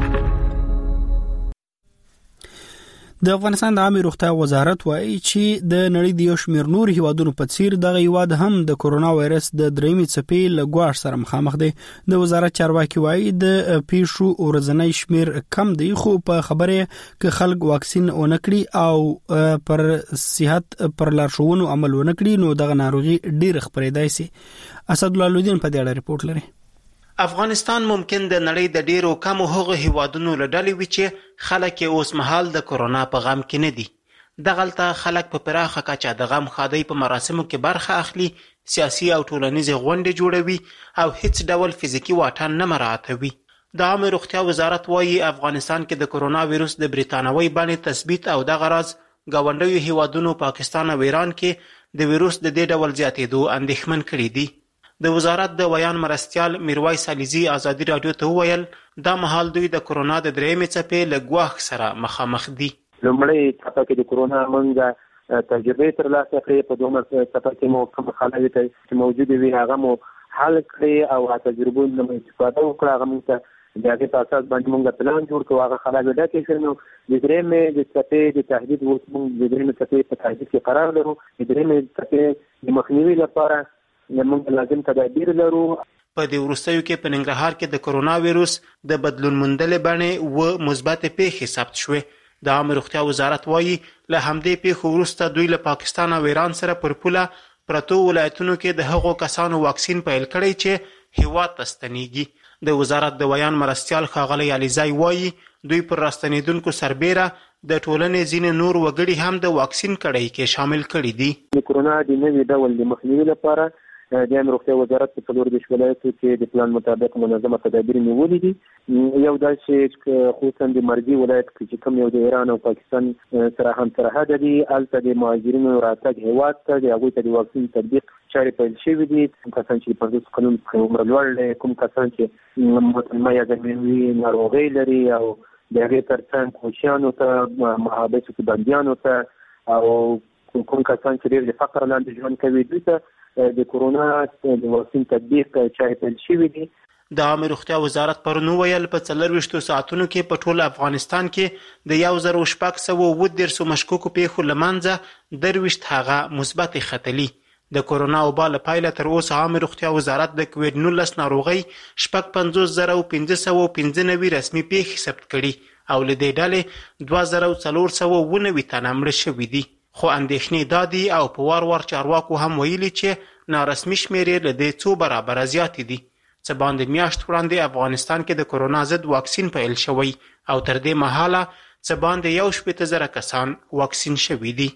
د افغانستان د عامه روغتیا وزارت وایي چې د نړۍ د یو شمېر نور هیوادونو په څیر دغه هیواد هم د کورونا وایرس د دریمې څپې له ګواښ سره مخامخ دی. د وزارت چارواکي وایي د پیښو ورځنی شمېر کم دی خو په خبره کې خلک واکسین ونکړي او پر صحت پر لارښوونو عمل ونکړي نو دغه ناروغي ډیر خپرېدای شي. اسد الله لودین په دې اړه ریپورت لري. افغانستان ممکن د نړۍ د ډیرو کمو هغو هیوادونو له ډلې وي چې خلک یې اوس مهال د کورونا په غم کې نه دي. دغلته خلک په پراخه کچه د غم ښادۍ په مراسمو کې برخه اخلي، سیاسي او ټولنیزې غونډې جوړوي او هیڅ ډول فزیکي واټن نه مراعاتوي. د عامه روغتیا وزارت وایي افغانستان کې د کورونا ویروس د بریتانوي بڼې تثبیت او دغه راز ګاونډیو هیوادونو پاکستان او ایران کې د ویروس د دې ډول زیاتېدو اندېښمن کړي دي. د وزارت د ویان مرستیال میرویس علیزي ازادي رادیو ته وویل دا مهال دوی د کورونا د درېیمې څپې له ګواښ سره مخامخ دي. لومړی څپه کې د کورونا موږ تجربې ترلاسه کړې، په دویمه څپه کې مو کوم خلک چې موجود وي هغه مو حل کړي او تجربو نه استفاده وکړه. هغه موږ ته د هغې په اساس باندې موږ پلان جوړ کړو، هغه خلک ډکې شول. نو د درېیمې د څپې د تهدید اوس موږ د درېیمې څپې په تهدید کې قرار لرو. د درېیمې څپې د مخنیوي لپاره موږ لازم تدابیر لرو. په دې وروستیو کې په ننګرهار کې د کورونا ویروس د بدلون موندلې بڼې و مثبتې پیښې ثبت شوې. د عامه روغتیا وزارت وایي له همدې پیښو وروسته دوی له پاکستان او ایران سره پر پوله پرتو ولایتونو کې د هغو کسانو واکسین پیل کړی چې هیواد ته ستنیږي. د وزارت د ویان مرستیال ښاغلی علیزی وایي دوی پر راستنیدونکو سربیره د ټولنې ځینې نور وګړي هم د واکسین کړۍ کې شامل کړي دي. د کورونا د نوي ډول د مخنیوي لپاره د عامه روغتیا وزارت په څلور دېرش ولایتو کې د پلان مطابق منظمه تدابیر نیولي دي. یو دا چې خصوصا د مرګي ولایت کې چې کوم یو د ایران او پاکستان سره هم سرحد دي، هلته د مهاجرینو راتګ هیواد ته د هغوی ته د واکسین تطبیق چارې پیل شوي دي. کوم کسان چې پنځوس کلونو څخه عمر لوړ دی، کوم کسان چې متلمه یا ګرموي ناروغۍ لري او د هغې تر څنګ کوچیانو ته، محابسو کې بندیانو ته او کوم کسان چې ډېر د فقر لاندې ژوند کوي دوی ته د کورونا د واکسین تطبیق چارې پیل شوي دي. د عامه روغتیا وزارت پرون وویل په څلرویشتو ساعتونو کې په ټول افغانستان کې د یو زر شپږ سوه اووه دېرشو مشکوکو پیښو له منځه درویشت هغه مثبتې ختلي. د کورونا وبا له پیله تر اوسه عامه روغتیا وزارت د کوویډ نولس ناروغۍ شپږ پنځوس زره پنځه سوه پنځه نوي رسمي پیښې ثبت کړي او له دې ډلې دوه زره څلور سوه اووه نوي تنه مړه شوي دي. خو اندېښنې دا دي او په وار وار چارواکو هم ویلي چې نارسمي شمېرې له دې څو برابره زیاتې دي. څه باندې میاشت وړاندې افغانستان کې د کورونا ضد واکسین پیل شوی او تر دې مهاله څه باندې یو شپېته زره کسان واکسین شوي دي.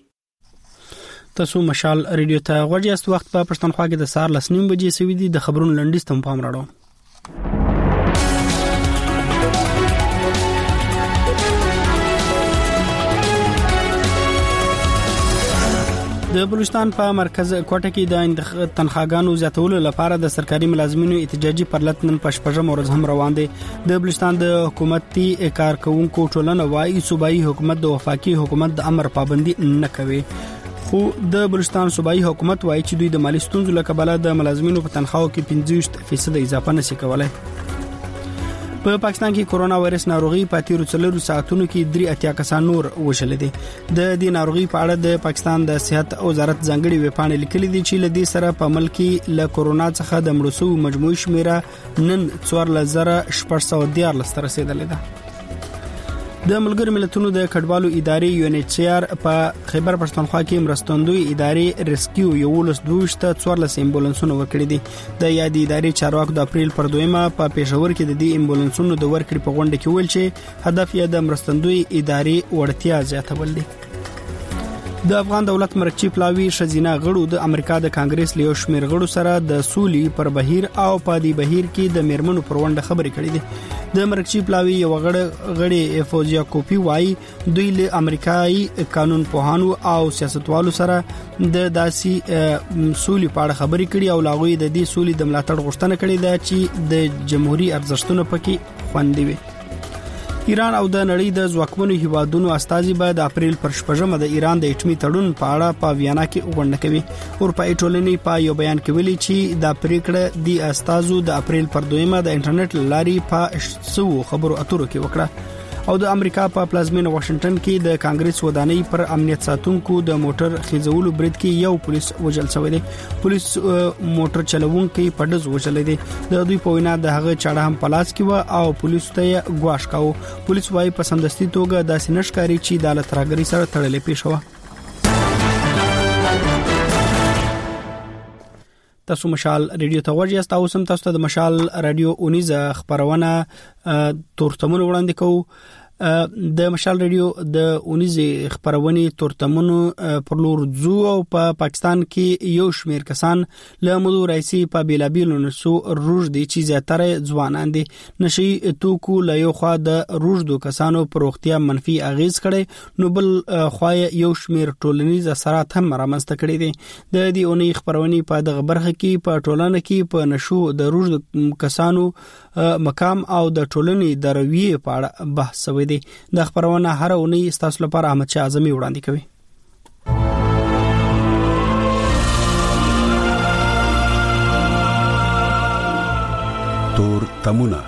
تاسو مشال ریډیو ته غوږ یاست. وخت په پښتونخوا کې د سهار لس نیم بجې سوي دي. د خبرونو لنډیز ته پام راوړم. د بلوچستان په مرکز کوټه کې د تنخواګانو زیاتولو لپاره د سرکاري ملازمینو احتجاجي پرلط نن په شپږم ورځ هم روان دي. د بلوچستان د حکومتي کارکونکو ټولنه وايي صوبایي حکومت د وفاقي حکومت د امر پابندي نه کوي. خو د بلوچستان صوبایي حکومت وايي چې دوی د مالی ستونزو له کبله د ملازمینو په تنخواو کې پنځه فیصد اضافه نشي کولای. په پاکستان کې کرونا وایرس ناروغي په تیرو څلورو ساعتونو کې درې اتیا کسان نور وشل دي. د دې ناروغي په اړه د پاکستان د صحت وزارت ځانګړي ویبپاڼه لیکلي دي چې لدې سره په ملک کې له کرونا څخه د مړو شوو مجموعي شمیره نن څوارلس زره شپږ سوه دیارلس ته رسیدلې ده. د ملګرو ملتونو د کډوالو ادارې یو ان ایچ سی آر په خیبر پښتونخوا کې مرستندوی ادارې ریسکیو یولس دوشته څوارلس امبولانسونه ورکړي دي. د یادې ادارې چارواکو د اپریل پر دویمه په پېښور کې د دې امبولانسونو د ورکړې په غونډه کې ویل چې هدف یې د مرستندوی ادارې وړتیا زیاتول دي. د افغان دولت مرکزی پلاوی شزینه غړو د امریکا د کانګریس لیو شمیر غړو سره د سولي پر بهیر او پادي بهیر کې د میرمنو پر وړاندې خبرې کړې دي. د مرکزی پلاوی یو غړ غړي فوزیا کوپی وای دوی له امریکایي قانون پوهانو او سیاستوالو سره د داسي سولي په اړه خبرې کړې او لاغوي د دې سولي د ملاتړ غوښتنه کړې ده چې د جمهوریت ارزښتونو پکې خوندي وي. ایران او د نړۍ د ځواکمنو هیوادونو استازي به د اپریل پر شپږمه د ایران د اټومي تړون په اړه په ویانا کې غونډه کوي. اروپایي ټولنې په یو بیان کې ویلي چې د پریکړه د استازو د اپریل پر دویمه د انټرنیټ لاري په څو خبرو اترو کې وکړه. او د امریکا په پلازمینه واشنگټن کې د کانګریس ودانۍ پر امنیت ساتونکو د موټر خېزولو برید کې یو پولیس وژل شوی دی. پولیس موټر چلوونکي په ډز وژل دي. د دوی په وینا د هغه چاړه هم پلاس کې و او پولیس ته ګواښ کاوه. پولیس وايي په سمدستي توګه داسې نشکاري چې د لتراګري سره تړلې پیښه و. تاسو مشال ریډیو ته ورجی تاسو سم تاسو ته د مشال رادیو اونیز خبرونه تورتمن وړاندې کوو. د مشال ریډیو د اونیز خبرونه تورتمنو پر لور ځو او په پاکستان کې یو شمیر کسان له مودو رئیسي په بیلابیلو نسو روج دي چې زیاتره ځوانان دي. نشي توکو له یو خوا د روج دو کسانو پر وختیا منفي اغیز کړي نو بل خوا یو شمیر ټولنیز اثرات هم رامنځته کړي دي. د دې اونۍ خبرونه په دغه برخه کې په ټولنه کې په نشو د روج کسانو مقام او د ټولنې د رویې په اړه بحث وکړي. د خبرونه هر اونۍ تاسو لپاره احمد شاه اعظمي وړاندې کوي. تور تمونه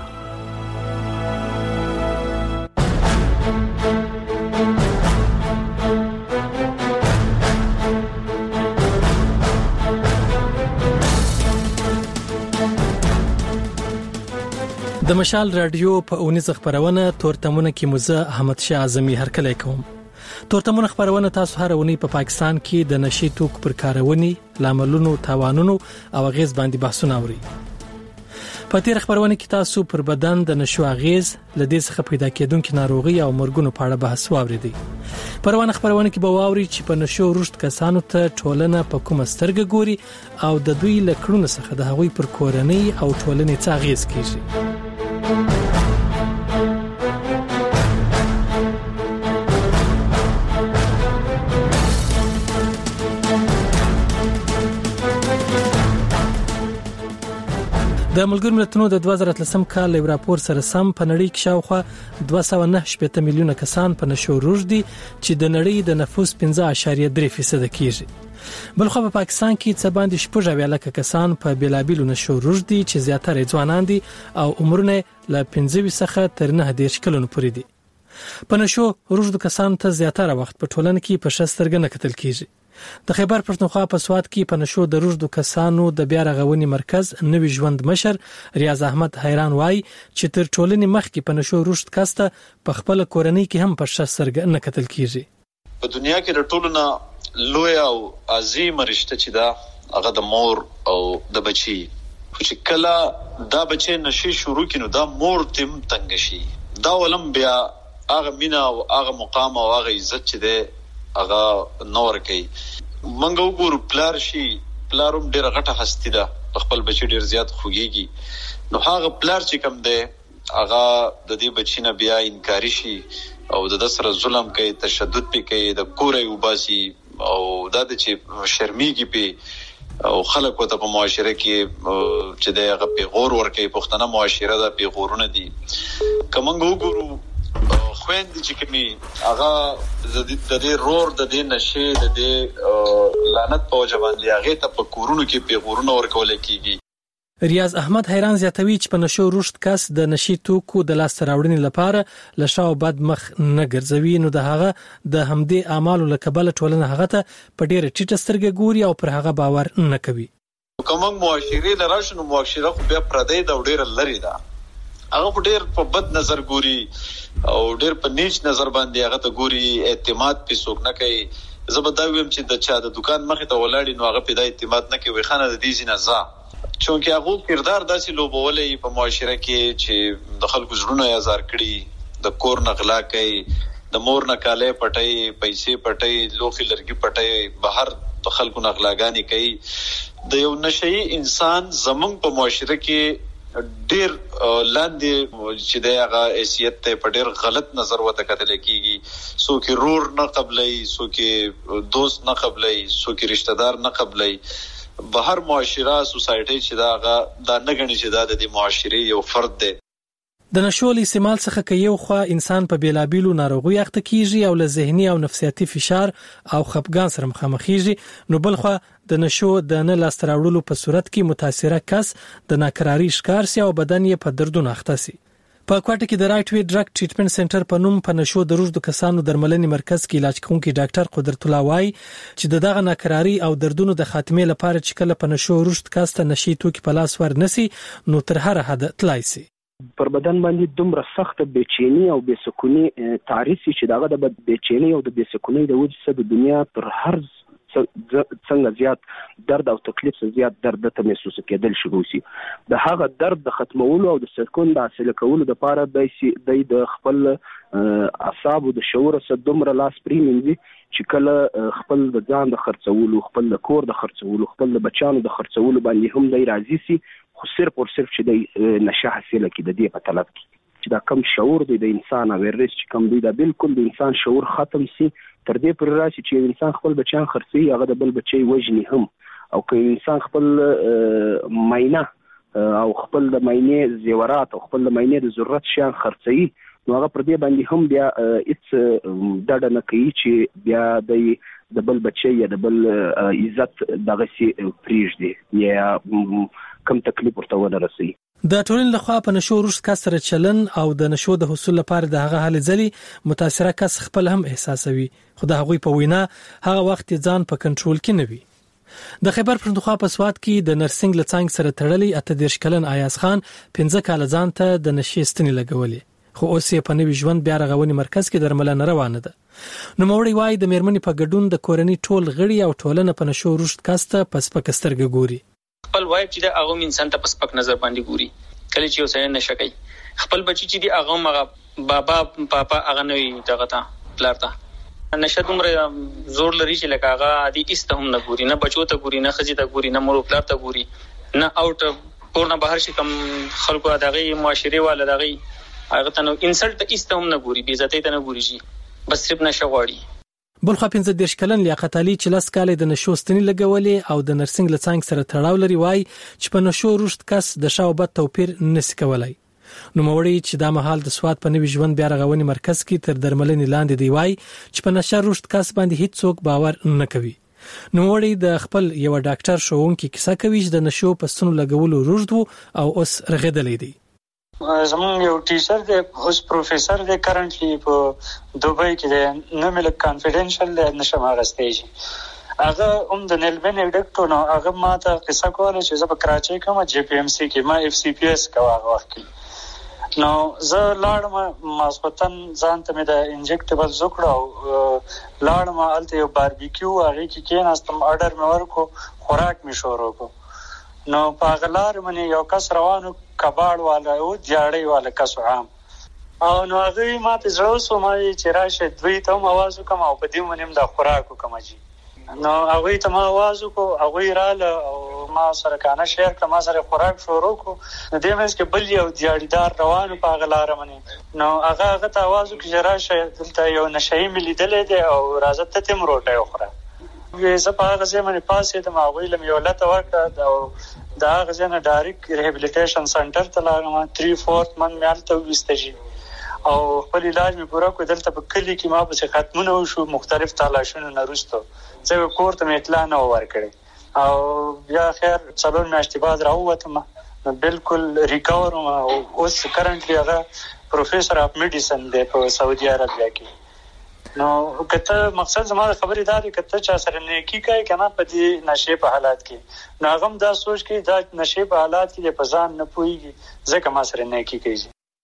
د مشال رادیو په اونیز خبرونه تورتمونه کې مزه احمد شاه اعظمي هرکلی کوم. تورتمونه خبرونه تاسو هر اونۍ په پاکستان کې د نشي توک پر کارونې لاملونو تاوانونو او غیز باندې بحثونه اوري. په تیر خبرونه کې تاسو پر بدن د نشو غیز لدې څخه پیدا کېدونکو ناروغي او مرګونو په اړه بحث واوریدي. پروانه خبرونه کې به واوري چې په نشو رشد کسانو ته ټولنه په کومه سترګه ګوري او د دوی لکړو څخه د هغوی پر کورنۍ او ټولنې څخه غیز کیږي. د ملګرو ملتونو د دوه زره اتلسم کال یو راپور سره سم په نړۍ کې شاوخوا دوه سوه نهه شپېته میلیونه کسان په نشو روج دي چې د نړۍ د نفوس پنځه اعشاریه درې فیصد کیږي. بلخو په پاکستان کې څه باندې شپږ اویا لکه کسان په بیلابیلو نشو روج دي چې زیاتره ځوانان دي او عمرونه له پنځه څخه تر نه دېرش کلونو پورې دي. په نشو روج د کسان ته زیاتره وخت په ټولنه کې په شسترګ نه کتل کیږي. د خیبر پښتونخوا په سواد کې په نشو د روج د کسانو د بیا رغونې مرکز نوی ژوند مشر ریاض احمد حیران وای چې تر ټولنې مخکې په نشو روج کاسته په خپل کورنۍ کې هم په شسترګ نه کتل کیږي. په دنیا کې د ټولو نه لوی او عظیم رشته چې دا هغه د مور او د بچي چې کله دا بچي نشي شروع کینو دا مور تم تنگ شي دا ولم بیا هغه مینا او هغه مقام او هغه عزت چې ده هغه نور کوي. منګو ګور پلار شي پلاروم ډیره غټه هستی ده خپل بچی ډیر زیات خوږیږي نو هغه پلار چې کم ده هغه د دې بچی نه بیا انکاری شي او د سره ظلم کوي تشدد پې کوي د کورې وباسي او دا د چې شرمېږي په او خلک وته په معاشره کې چې د هغه په غور ورکې پښتنه معاشره دا په غورونه دي کومنګ وګورو خويندې چې کمی هغه د دې رور د دې نشه د دې لعنت په وجه باندې هغه ته په کورونو کې په غورونه ورکول کیږي. ریاض احمد حیران زیاتوي چې په نشو رشد کس د نشي توکو د لاس راوړنې لپاره لشاو بد مخ نه ګرځوي نو د هغه د همدې اعمالو لکبل ټولنه هغه ته په ډیره ټیټه سترګه ګوري او پر هغه باور نه کوي. کومنګ معاشري لراشنو معاشره خو بیا پردې د ډیره لري ده هغه په ډیر په بد نظر ګوري او ډیر په نیچ نظر باندې هغه ته ګوري اعتماد په څوک نه کوي. زبدا ویم چې د چا د دکان مخې ته ولاړی نو هغه په دای اعتماد نه کوي خانه د دې زینزا چونکه هغه کردار داسې لوبولې په معاشره کې چې د خلکو زړونه یې کړی د کور نغلا کوي د مور نه کاله پټي پیسې پټي لوخي لرګي پټي بهر د خلکو نغلاګانی کوي د یو نشئی انسان زمنګ په معاشره کې ډیر لاندې چې د هغه حیثیت ته په ډیر غلط نظر وته کتل کیږي سو کې رور نه قبلې سو کې دوست نه قبلې سو کې رشتہ دار نه قبلې بهر معاشره سوسایټي چې دا دا نه غني چې دا د معاشري یو فرد دی. د نشول استعمال څخه کې یو خو انسان په بیلابیلو ناروغي اخته کیږي او له ذهني او نفسیاتي فشار او خپګان سره مخامخېږي نو بل خو د نشو د نه لاس راوړلو په صورت کې متاثره کس د ناکراری ښکار سي او بدن یې په دردونو اخته سي. په کوټه کې د رائټ وی ډرګ ټریټمنټ سنټر په نوم په نشو د روزو کسانو درملنې مرکز کې علاج کوونکی ډاکټر قدرت الله وای چې دغه ناکراری او دردونو د خاتمه لپاره چې کله په نشو روزت کاسته نشي توکي په لاس ور نسی نو تر هر حد تلای سي. پر بدن باندې دومره سخت بېچینی او بېسکونی تعریف چې دغه د بېچینی او د بېسکونی د وجه څخه د دنیا پر هر څنګه زیات درد او تکلیف زیات درد ته محسوس کېدل شروع شي د هغه درد د ختمولو او د سکون د حاصل کولو لپاره د خپل اعصاب او د شعور سره دومره لاس پریمنځي چې کله خپل د ځان د خرڅولو خپل د کور د خرڅولو خپل د بچانو د خرڅولو باندې هم دی راضي سي خو صرف او صرف چې د نشه حاصله کې د دې په طلب کې چې دا کم شعور دی د انسان اویرنس چې کم دی دا بالکل د انسان شعور ختم سي تر دې پر راشي چې انسان خپل بچان خرڅي هغه د بل بچي وجني هم او که انسان خپل ماینه او خپل د ماینه زیورات او خپل د ماینه د ضرورت شیان خرڅي نو هغه پر دې باندې هم بیا اټس دډه نه کوي چې بیا د د بل بچي یا د بل عزت دغه سي پریږدي یا کم تکلیف ورته ورسي. د ټولنې لخوا په نشو روش کس سره چلن او د نشو د حصول لپاره د هغه حل ځلي متاثره کس خپل هم احساسوي خو د هغوی په وینا هغه وخت ځان په کنټرول کې نه وي. د خیبر پښتونخوا په سواد کې د نرسنګ لڅنګ سره تړلې اته دیرش کلن ایاز خان پنځه کال ځان ته د نشي ستنې لګولې خو اوس یې په نوي ژوند بیا رغونې مرکز کې درملنه روانه ده. نو موري وای د میرمنې په ګډون د کورنۍ ټول غړي او ټولنه په نشو روش کاسته پس په کسترګ ګوري. خپل وایب چې د هغه انسان ته پس پک نظر باندې ګوري کله چې وسه نشه کوي خپل بچی چې دی هغه مغه بابا پاپا هغه نوې دغه تا پلارتا نشه دومره زور لري چې لکه هغه عادي ایست هم نه ګوري نه بچو ته ګوري نه خزي ته ګوري نه مور پلارتا ګوري نه اوټ کور نه بهر شي کم خلکو دغه معاشري والا دغه هغه ته نو انسلټ ایست هم نه ګوري بي عزت ته نه ګوري شي بس صرف نشه غواړي. بل خو پنځه دیرش کلن لیاقت علي چې لاس کال د نشو ستنې لګولې او د نرسنګ لڅنګ سره تړاو لري وای چې په نشو روشت کس د شاوبت توپیر نس کولای. نو موري چې دا مهال د سواد په نوي ژوند بیا رغونې مرکز کې تر درملنې لاندې دی وای چې په نشه روشت کس باندې هیڅ څوک باور نه کوي. نو موري د خپل یو ډاکټر شوونکي کیسه کوي چې د نشو په سن لګولو روشت او اوس رغېدلې دی. زمون یو ټیچر دی اوس پروفیسور دی کرنټلی په دوبۍ کې دی نه مل کانفیډنشل دی نشم اغستې هغه هم د نلبن ډاکټر نو هغه ما ته قصه کوله چې زه په کراچۍ کوم جی پی ام سی کې ما اف سی پی اس کوه هغه وخت نو زه لاړم ماسپتن ځان ته مې د انجکټیبل زوکړه او لاړم الته یو باربیکیو هغه کې کېناستم اډر مې ورکو خوراک مې شروع وکړ نو په غلار منی یو کس روانو کباړ والا او دیاړی والا کس عام او نو هغه ما په زړه سو ما چې راشه دوی ته आवाज وکم او په دې منیم د خوراک وکم جی نو هغه ته ما आवाज وکړ هغه رااله او ما سره کانه شیر کما سره خوراک شروع کو نو دې مې چې بل یو دیاړیدار روانو په غلار منی نو هغه هغه ته आवाज وکړ چې راشه دلته یو نشئی ملي دلې دی او راځه ته تم روټه خوره زه په هغه ځای باندې پاسې د ماوی لم یو لته ورکړه او دا هغه ځای نه ډایرکټ ریهابلیټیشن سنټر ته لاړم تری فورت من مې هلته وویسته او خپل علاج مې پوره کړ. دلته په کلي کې ما پسې ختمونه وشو مختلف تالاشونو نه وروسته زه کور ته مې اطلاع نه ورکړې او بیا خیر څلور میاشتې بعد راووتم بالکل ریکور وم او اوس کرنټلی هغه پروفیسر اف میډیسن دی په سعودي عربیا کې. نو کته مقصد زما د خبرې دا دی کته چا سره نیکی کوي کنه په دې نشې په حالات کې نو هغه دا سوچ کوي دا نشې په حالات کې په ځان نه پويږي ځکه ما سره نیکی کوي.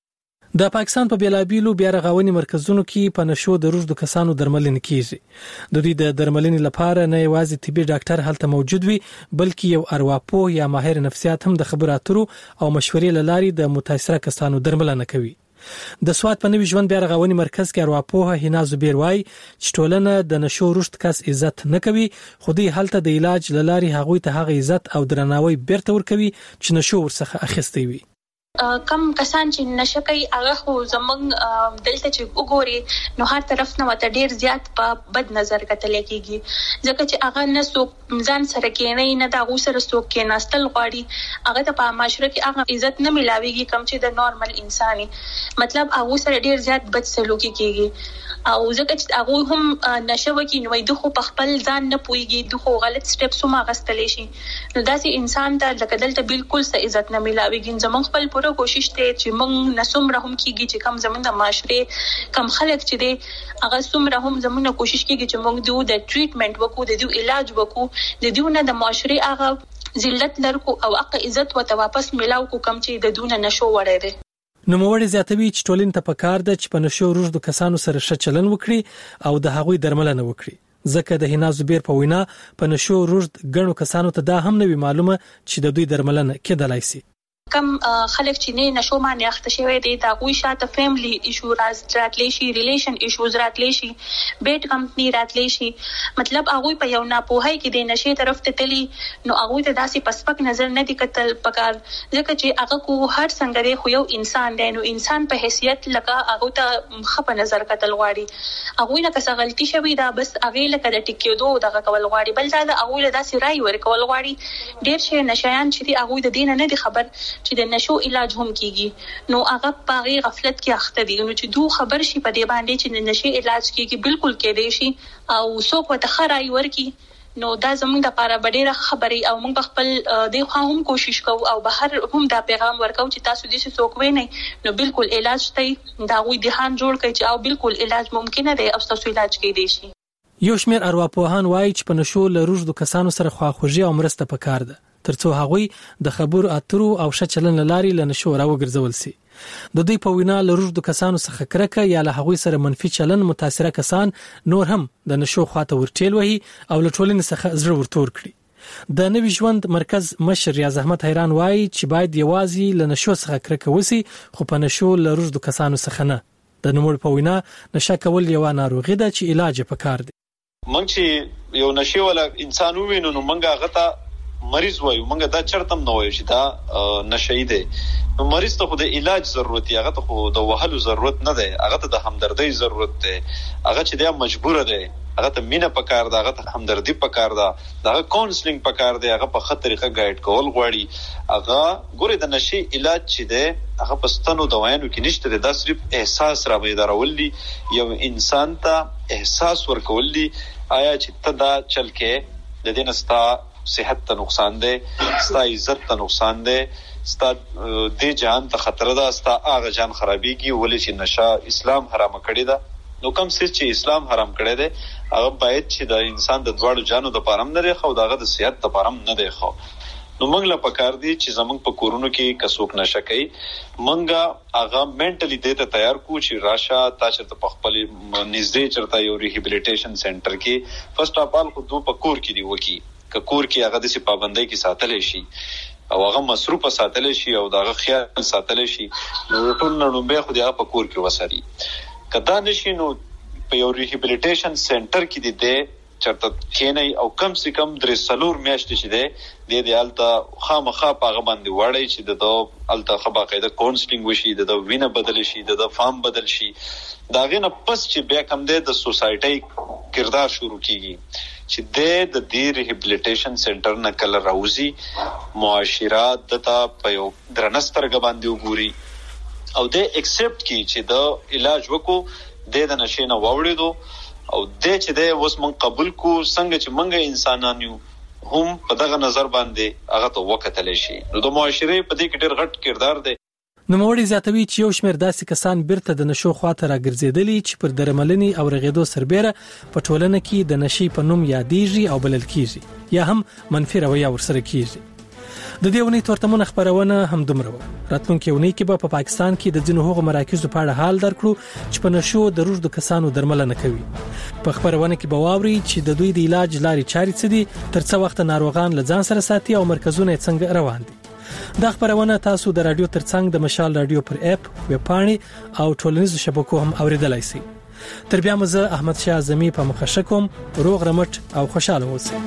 د پاکستان په بیلابیلو بیا رغونې مرکزونو کې په نشو د روږدو کسانو درملنه کیږي. د دوی د درملنې لپاره نه یوازې طبي ډاکټر هلته موجود وي بلکې یو ارواپوه یا ماهر نفسیات هم د خبرو اترو او مشورې لاري د متاثره کسانو درملنه کوي. د سواد په نوي ژوند بیا رغونې مرکز کې ارواپوه هینا زبیر وای چې ټولنه د نشو رشد کس عزت نه کوي خو دوی هلته د علاج لاري هغوی ته هغه عزت او درناوی بیرته ورکوي چې نشو ورڅخه اخیستی وي. کم کسان چې نشه کوي هغه خو زمونږ دلته چې وګوري نو هر طرف نه وته ډیر زیات په بد نظر کتل کېږي ځکه چې هغه نه څوک ځان سره کېنه نه دا غو سره څوک کېناستل غواړي هغه ته په معاشره کې هغه عزت نه ملاويږي کم چې د نورمال انساني مطلب هغه سره ډیر زیات بد سلوکي کېږي او ځکه چې هغه هم نشه وکي نو دوی په خپل ځان نه پويږي دوی غلط سټیپس هم غستلی شي نو داسې انسان ته لکه دلته بالکل څه عزت نه ملاويږي زمونږ خپل پوره کوشش ته چې موږ نسوم رحم کیږي چې کم زمونږ د معاشره کم خلک چې دي هغه سومره هم زمونږ کوشش کیږي چې موږ دوی د ټریټمنټ وکړو د دوی علاج وکړو د دوی نه د معاشره هغه ذلت لرکو او حق عزت وته واپس ملاو کو کم چې د دوی نه نشو وړي دي. نو موږ زیاتوي چې ټولین ته پکار ده چې په نشو روږدو کسانو سره ښه چلن وکړي او د هغوی درملنه وکړي ځکه د هینا زبیر په وینا په نشو روږد غنو کسانو ته دا هم نوي معلومه چې د دوی درملنه کېدلای شي. کم خلک چې نه نشو باندې اخته شوی دی دا غوي شاته فیملی ایشو راتلی شي ریلیشن ایشوز راتلی شي بیت کمپنی راتلی شي مطلب هغه په یو ناپوهی کې د نشي طرف ته تلی نو هغه ته داسې پسپک نظر نه دی کتل پکار ځکه چې هغه کو هر څنګه دی خو یو انسان دی نو انسان په حیثیت لکه هغه ته خپ نظر کتل غواړي هغه نه کس غلطي شوی دا بس هغه لکه د ټیکیدو دغه کول غواړي بل دا هغه له داسې رائے ورکول غواړي ډیر شي نشایان چې هغه د دین نه دی خبر چې د نشو علاج هم کیږي نو هغه په غفلت کې اخته دي نو چې دوه خبر شي په دې باندې چې د نشي علاج کیږي بالکل کې دی شي او څوک وته خړای ورکی نو دا زموږ د لپاره ډېره خبري او موږ خپل د خو هم کوشش کوو او بهر هم دا پیغام ورکو چې تاسو دې څه څوک وینئ نو بالکل علاج ته دا وی دهان جوړ کړئ چې او بالکل علاج ممکن دی او تاسو علاج کې دی شي. یو شمېر ارواپوهان وایي چې په نشو له روږدو کسانو سره خواخوږي او مرسته پکار ده ترڅو هغوی د خبرو اترو او ښه چلن لاري له نشو راوګرځول شي. د دوی په وینا له روږدو کسانو څخه کرکه یا له هغوی سره منفي چلن متاثره کسان نور هم د نشو خواته ورټیل وهي او له ټولنې څخه زړه ورتور کړي. د نوي ژوند مرکز مشر ریاض احمد حیران وایي چې باید یوازې له نشو څخه کرکه وسی خو په نشو له روږدو کسانو څخه نه. د نوموړي په وینا نشه کول یو ناروغي ده چې علاج یې پکار دی. مونږ چې یو نشي ولا انسان وینو نو مونږه غته مریض وایو مونږ دا چرتم نه وایو چې دا نشئی دی نو مریض ته خو د علاج ضرورت دی هغه ته خو د وهلو ضرورت نه دی هغه ته د همدردی ضرورت دی هغه چې دا مجبور دی هغه ته مینه پکار ده هغه ته همدردی پکار ده هغه کاونسلینګ پکار دی هغه په خطر طریقه گایډ کول غواړي هغه ګوره د نشي علاج چې دی هغه پستانو دوايانو کې نشته دا صرف احساس را بیدارول دي یو انسان ته احساس ورکول دي آیا چې ته دا چل کې د دې نستا صحت ته نقصان ده ستا عزت ته نقصان ده ستا د جان ته خطر ده ستا هغه جان خرابيږي ولې چې نشه اسلام حرام کړی ده نو کوم څه چې اسلام حرام کړی ده هغه باید چې د انسان د دواړو جانو د پاره نه لري خو دغه د صحت د پاره نه دی خو نو موږ لا پکار دي چې زمونږ په کورونو کې کڅوک نشه کوي موږ هغه منټلی دته تیار کو چې راشه تاسو ته په خپل نږدې چرته یو ریهابلیټیشن سنټر کې فرست اف ال خو دوه په کور کې دی وکی کور کې هغه د پابندۍ کې ساتل شي او هغه مصروف ساتل شي او دغه خیال ساتل شي نو ټول نړۍ خو دغه په کور کې وساري کدا نشي نو په یو ریهابلیټیشن سنټر کې دی چرته کینای او کم سي کم درې سلور میاشتې چې دی د دې الته خامخا پاغه باندې وړي چې د الته خبا قاعده کاونسلینګ وشي د وینه بدل شي د فارم بدل شي دا غنه پس چې بیا کم دی د سوسایټي کردار شروع کیږي چې د دې ریهابلیټیشن سنټر نه کله راوځي معاشرات دته په یو درنسترګ باندې وګوري او د ایکسپټ کی چې د علاج وکړو د نشې نه ووړېدو او د چې د اوس مون قبول کو څنګه چې مونږه انسانان یو هم په دغه نظر باندې هغه ته وکتل شي نو د معاشره په دې کې ډېر غټ کردار دی. نو موري زیاتوي چې یو شمېر داسې کسان بیرته د نشو خواته راګرځېدلي چې پر درملنې او رغېدو سربېره په ټولنه کې د نشي په نوم یادېږي او بلل کېږي یا هم منفي رویه ورسره کېږي. د دې ونې تورتمونه خبرونه هم دومره و. راتلونکي ونې کې به په پاکستان کې د ځینو هغو مراکزو په اړه حال درکړو چې په نشو د روږدو کسانو درملنه کوي. په خبرونه کې به واوري چې د دوی د علاج لارې چارې څه دي، تر څه وخت ناروغان له ځان سره ساتي او مرکزونه څنګه روان دي. دا خبرونه تاسو د رادیو ترڅنګ د مشال رادیو پر اپ، ویب پاڼې او ټولنیزو شبکو هم اوریدلای شئ. تر بیا مزه احمد شاه اعظمي په مخه کوم. روغ رمټ او خوشاله اوسئ.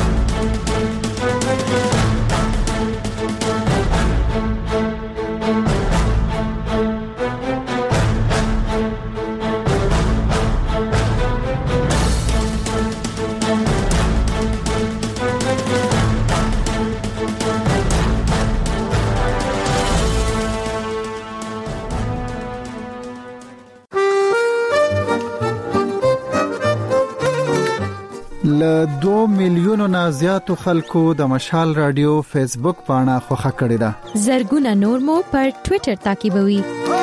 له دو میلیونو نه زیاتو خلکو د مشال رادیو فیسبوک پاڼه خوښه کړې ده. زرګونه نور مو پر ټوئیټر تعقیبوي.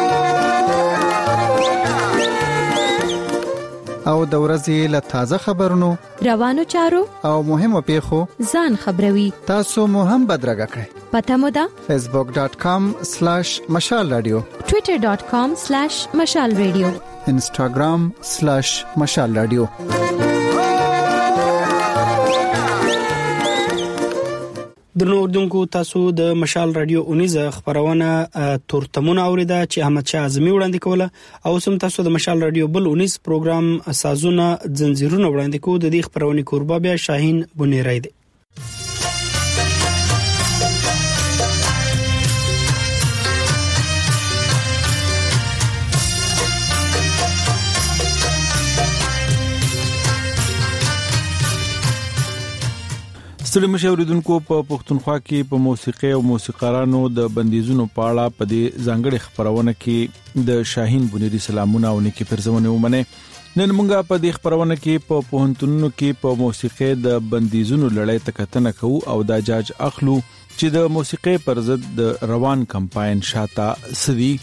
او د ورځې له تازه خبرونو، روانو چارو او مهمو پیښو ځان خبروي. تاسو مو هم بدرګه کړئ. پته مو ده facebook dot com slash mashal radio، twitter dot com slash mashal radio، instagram slash mashal radio. د نوردونکو تاسو د مشال رادیو اونیزه خبرونه تورتمونه اوریده چې احمد شاه اعظمي وړاندې کوله او سم تاسو د مشال رادیو بل اونیز پروګرام سازونه زنجیرونه وړاندې کوو. د دې خبرونه کوربه بیا شاهین بنیرای دی. ستړي مشوریدونکو په پښتونخوا کې په موسیقي او موسیقارانو د بندیزونو په اړه په دې ځانګړي خبرونه کې د شاهین بنيري سلامونه او نیکی پرځونه ومنه. نن موږ په دې خبرونه کې په پوهنتونونو کې په موسیقي د بندیزونو لړۍ تکتنه کوو او د جاج اخلو چې د موسیقي پر ضد د روان کمپاین شاته سوي.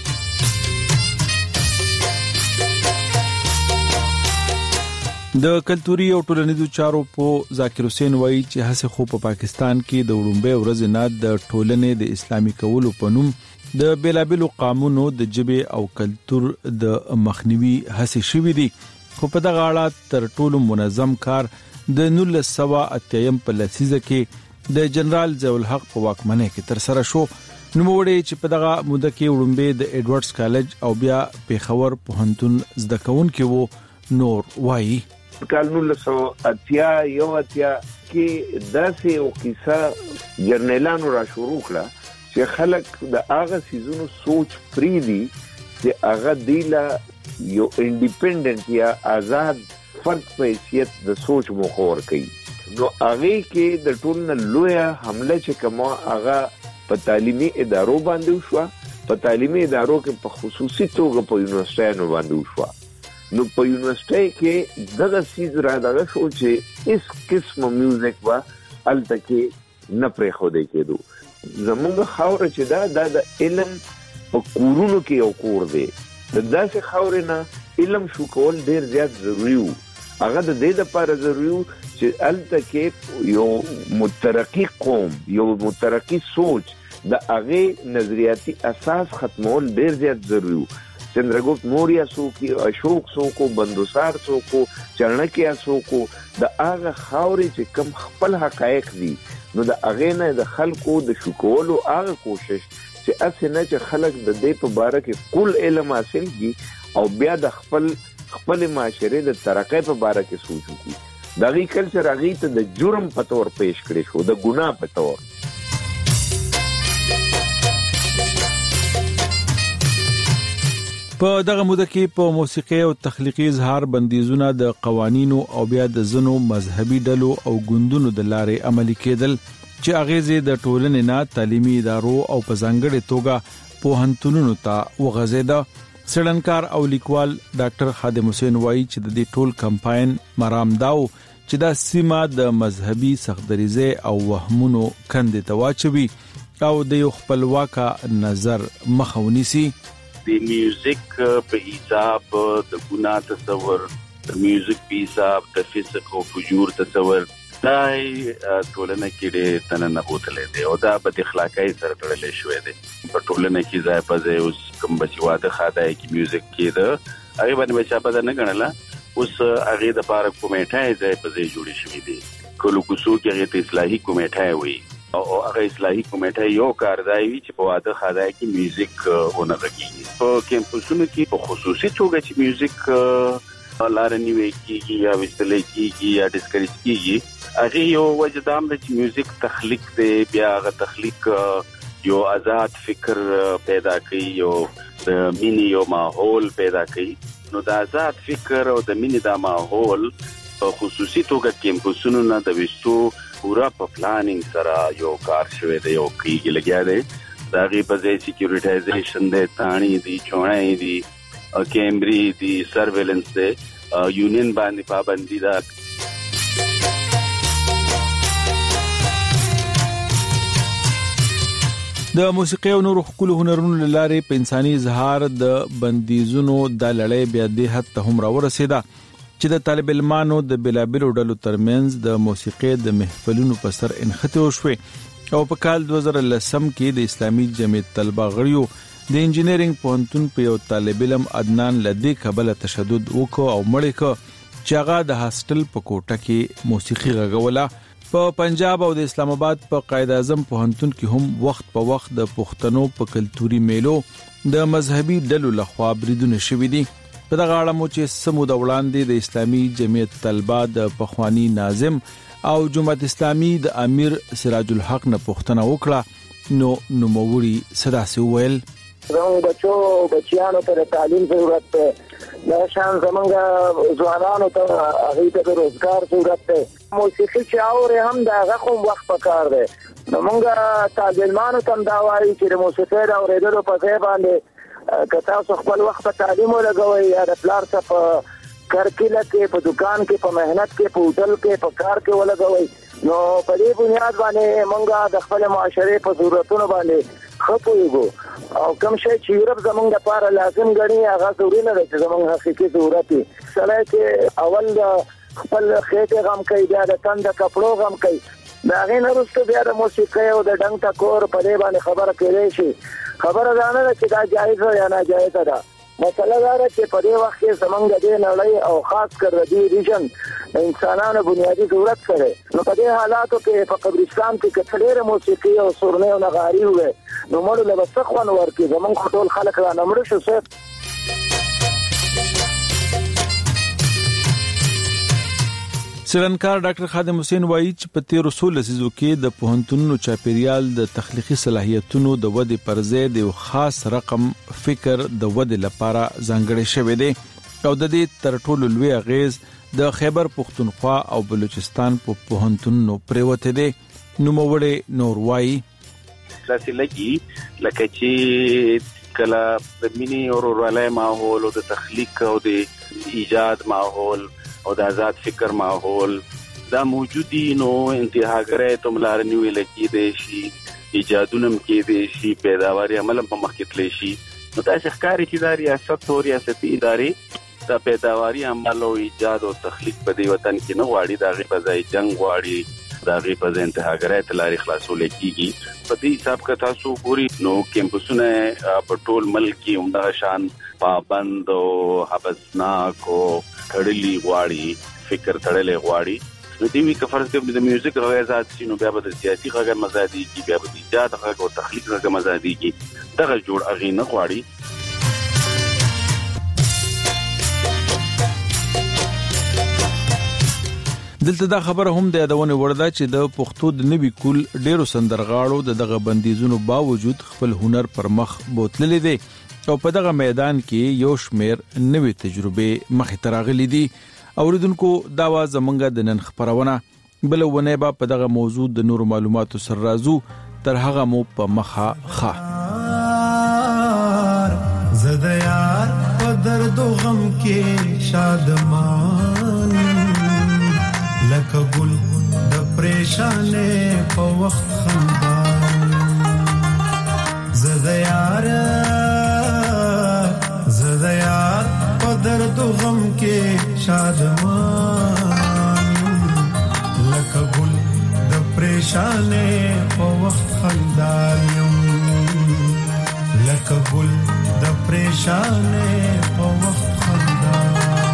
د کلتوري او ټولنیزو چارو په ذاکر حسین وایي چې هڅه خو په پاکستان کې د وړومبه ورځ نه د ټولنې د اسلامي کولو په نوم د بیلابلو قانونو د جبه او کلتور د مخنیوي هڅه شوې دي، خو په دغه اړه تر ټولو منظم کار د نولس سوه اتیا په لسیزه کې د جنرال ضیاء الحق په واکمنۍ کې تر سره شو. نو وړي چې په دغه موده کې وړومبه د ایډورډز کالج او بیا پیښور پوهنتون زده کوونکي وو. نور وایي کال نولس سوه اتیا یو اتیا کې داسې یو کیسه جرنیلانو را شروع کړه چې خلک د هغه سیزونو سوچ پریدي چې هغه دیلا یو انډیپندنت یا آزاد فرد په حیثیت د سوچ مخور کوي. نو هغه کې د ټولنه لویه حمله چې کومه هغه په تعلیمي ادارو باندې وشوه، په تعلیمي ادارو کې په خصوصي توګه په یونیورسيټانو باندې وشوه. نو په یونیورسيټي کې دغه سیز را دغه شو چې اس قسم میوزیک وا الته کې نه پرې خو دی کېدو. زمونږ خاور چې دا د علم په کورونو کې یو کور دی، د داسې خاورې نه علم شو کول ډیر زیات ضروری وو. هغه د دې لپاره ضروری وو چې الته کې یو مترقی قوم، یو مترقی سوچ، د هغه نظریاتي اساس ختمول ډیر زیات ضروری وو. چندرګوپت موریا سوکو، اشوک سوکو، بندوسار سوکو، چرنکیا سوکو، د هغه خاورې چې کم خپل حقایق دي نو د هغه نه د خلکو د شکولو هغه کوشش چې اسنه چې خلک د دې په باره کې کل علم حاصل کړي او بیا د خپل خپل معاشره د ترقۍ په باره کې سوچ وکړي. دغه کلچر هغه ته د جرم په تور پیش کړي شو، د ګناه په تور. په دغه موده کې په موسیقي او تخلیقي اظهار بندیزونه د قوانینو او بیا د زنو مذهبي ډلو او ګوندونو د لارې عملي کېدل چې اغیزې د ټولنې نه تعلیمي ادارو او په ځانګړې توګه پوهنتونونو ته وغځېده. سړنکار او لیکوال ډاکټر خادم حسین وایي چې د دې ټول کمپاین مرام داو چې دا سیمه د مذهبي سختدریزه او وهمونو کندې ته واچوي او د یو خپلواکه نظر مخه ونیسي. د میوزیک په حساب د ګناه تصور، د میوزیک په حساب د فسق او فجور تصور دای ټولنه کې د تننه بوتلې دی او دا بد اخلاقی سره تړلې شوې ده. په ټولنه کې ځای په ځای اوس کوم بچواده خدای کې میوزیک کې ده هغه باندې بچا په نه غنله. اوس هغه د پاره کمیټه ځای په ځای جوړې شوې دي. کلو کوسو کې هغه ته اصلاحي کمیټه وي او هغه اصلاحي کمیټه یو کار دی چې په واده خدای کې میوزیک ونغږي. په کیمپسونو کې په خصوصي توګه چې میوزیک لارنی وي کیږي یا وستل کیږي یا ډیسکریج کیږي هغه یو وجدام د میوزیک تخلیق دی. بیا هغه تخلیق یو آزاد فکر پیدا کوي، یو د مینی یو ماحول پیدا کوي. نو د آزاد فکر او د مینی دا ماحول په خصوصي توګه کیمپسونو نه د وستو پورا په پلانینګ سره یو کار شوی دی، یو کیږي لګیا دی. دا غي په ځای سکیورټایزیشن دی، تانی دی، چونای دی، کیمبري دی، سرویلنس دی، یونین باندې پابندي ده. د موسیقي او نورو خپل هنرونو لاره په انساني اظهار د بندیزونو د لړۍ بیا د حد ته هم راورسیده چې د طالب علمانو د بلابلو ډلو ترمنځ د موسیقي د محفلونو په سر انخته وشوه او په کال دوه زره لسم کې د اسلامي جمعیت طلبه غړیو د انجینرینګ پوهنتون په یو طالب علم عدنان لدی قبل تشدد وکړ او مړ کړ چې هغه د هاستل په کوټه کې موسیقي غږوله. په پنجاب او د اسلام آباد په قائد اعظم پوهنتون کې هم وخت په وخت د پښتنو په کلتوري میلو د مذهبي ډلو لخوا بریدونه شوي دي. په دغه اړه مو چې سمو د وړاندې د اسلامي جمعیت طلبه د پخوانی ناظم او جمعیت اسلامي د امیر سراج الحق نه پوښتنه وکړه نو نوموړي صدا سي ویل زموږ بچو بچیانو ته تعلیم ضرورت ده، دا شان زمونږ ځوانانو ته هغه ته روزګار ضرورت ده. موسیقي چې اوري هم دا غو وخت پکار ده. زمونږ طالب علمانو ته دا وایي چې موسیقي دا اورېدلو په ځای باندې که تاسو خپل وخت په تعلیم ولګوئ یا د پلار څخه په کرکیله کې په دکان کې په مهنت کې په هوټل کې په کار کې ولګوئ نو په دې بنیاد باندې مونږه د خپل معاشري په ضرورتونو باندې خپويګو او کوم شي چې یورپ زمونږ لپاره لازم غني هغه ضروري نه ده چې زمونږ حقيقي ضرورت دي. سره چې اول خپل خېټه غم کوي بیا د تند کپړو غم کوي دا غین وروسته بیا د موسیقي او د ډنګ ټکور په دې باندې خبره کوي شي خبره ده نه چې دا جایز یا نه جایز ده. مسله دا ده چې په دې وخت کې زمونږ د نړۍ او خاص کر د دې ریجن انسانانو بنیادی ضرورت سره نو په دې حالاتو کې په قبرستان کې کثیره موسیقي او سورنه او نغاري وې نو موږ له بسخوان ورکې زمونږ ټول خلک را نمړ شو څه. سرنکار ډاکټر خادم حسین وایي چې په تیر رسول لسیزو کې د پوهنتونونو چاپیریال د تخلیقي صلاحیتونو د ودې پر ځای د خاص رقم فکر د ودې لپاره ځانګړی شوی دی او د دې تر ټولو لوی اغیز د خیبر پختونخوا او بلوچستان په پوهنتونونو پریوته دی. نوموړی نور وایي لاسي لګي لکه چې کله د مینی او ورولای ماحول او د تخلیق او د ایجاد ماحول او د آزاد فکر ماحول دا موجودی نو انتهاګره ته ملارنی ویل کې دي شي ایجادونم کې دي شي پیداواري عمل په مخ کې تللی شي نو دا ښکاری چې د ریاست او ریاستي ادارې دا پیداواري عمل او ایجاد او تخلیق په دی وطن کې نه غواړي دا غي په ځای جنگ غواړي دا غي په ځای انتهاګره ته لاري خلاصول کېږي. په دې حساب کې تاسو ګوري نو کیمپسونه په ټول ملک کې عمده شان پابند او حبسناک او تړلي غواړي فکر تړلې غواړي نو دوی که فرض کړو د میوزیک روایت شنو بیا به د سیاسي غږ مزادي کی بیا به د ایجاد غږ او تخلیق غږ مزادي کی دغه جوړ اغي نه غواړي. دلته دا خبره هم د یادونه ورده چې د پښتو د نوي کول ډیرو سندرغاړو د دغه بندیزونو باوجود خپل هنر پر مخ بوتللې دي او په دغه میدان کې یو شمیر نوې تجربې مخې ته راغلي دي. اوریدونکو دا وا زمونږ د نن خبرونه بل ونه به په دغه موضوع د نور معلوماتو سر رازو تر هغه مو په مخه خا زده یار په درد او غم کې شادمان لکه ګل د پریشانې په وخت خندان زده یار زده یار په درد او غم کې شادمان لکه ګل د پریشانې په وخت خندان لکه ګل د پریشانې په وخت خندان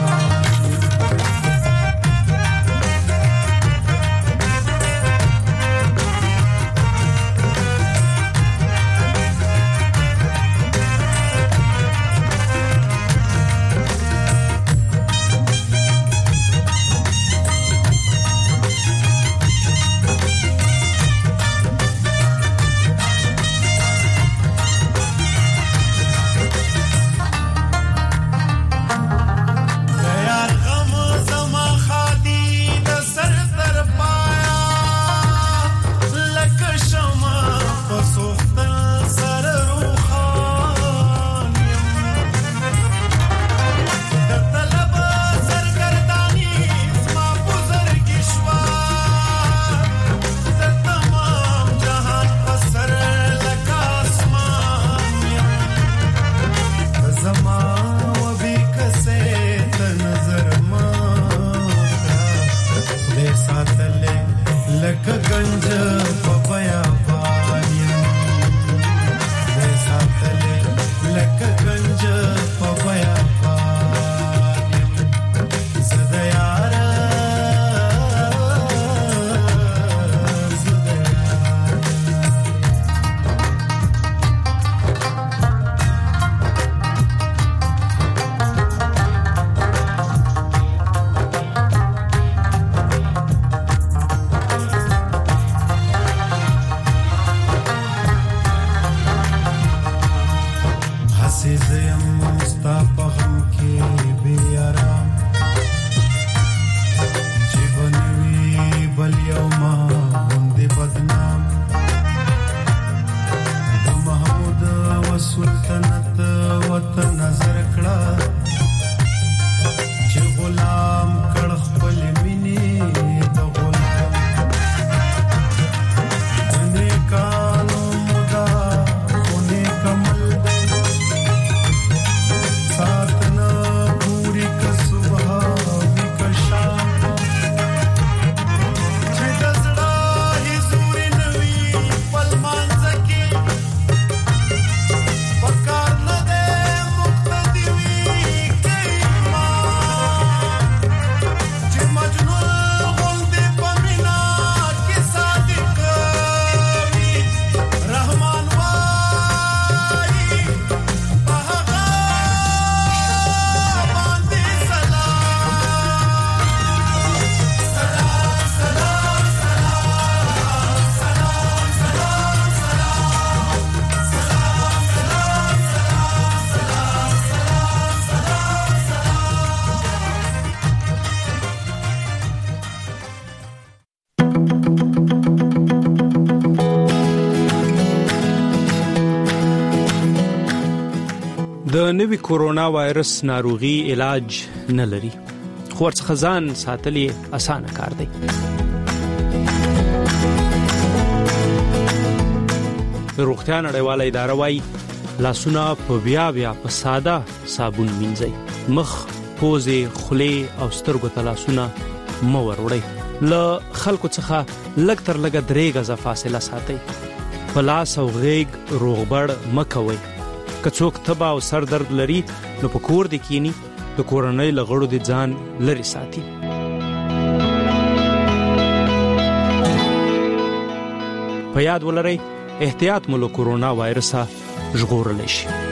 د نوي کورونا وایرس ناروغي علاج نه لري، خو ورڅخه ځان ساتل یې اسانه کار دی. روغتیا نړیواله اداره وايي لاسونه په بیا بیا په ساده صابون مینځئ، مخ، پوزې، خولې او سترګو ته لاسونه مه وروړئ. له خلکو څخه لږ تر لږه درې غزه فاصله ساتئ. په لاس او غېږ روغبړ مه کوئ. که څوک تبه او سر درد لري نو په کور دې کینی، د کورنۍ له غړو دې ځان لرې ساتي. په یاد ولرئ احتیاط مو له کورونا وایرسه ژغورلی شي.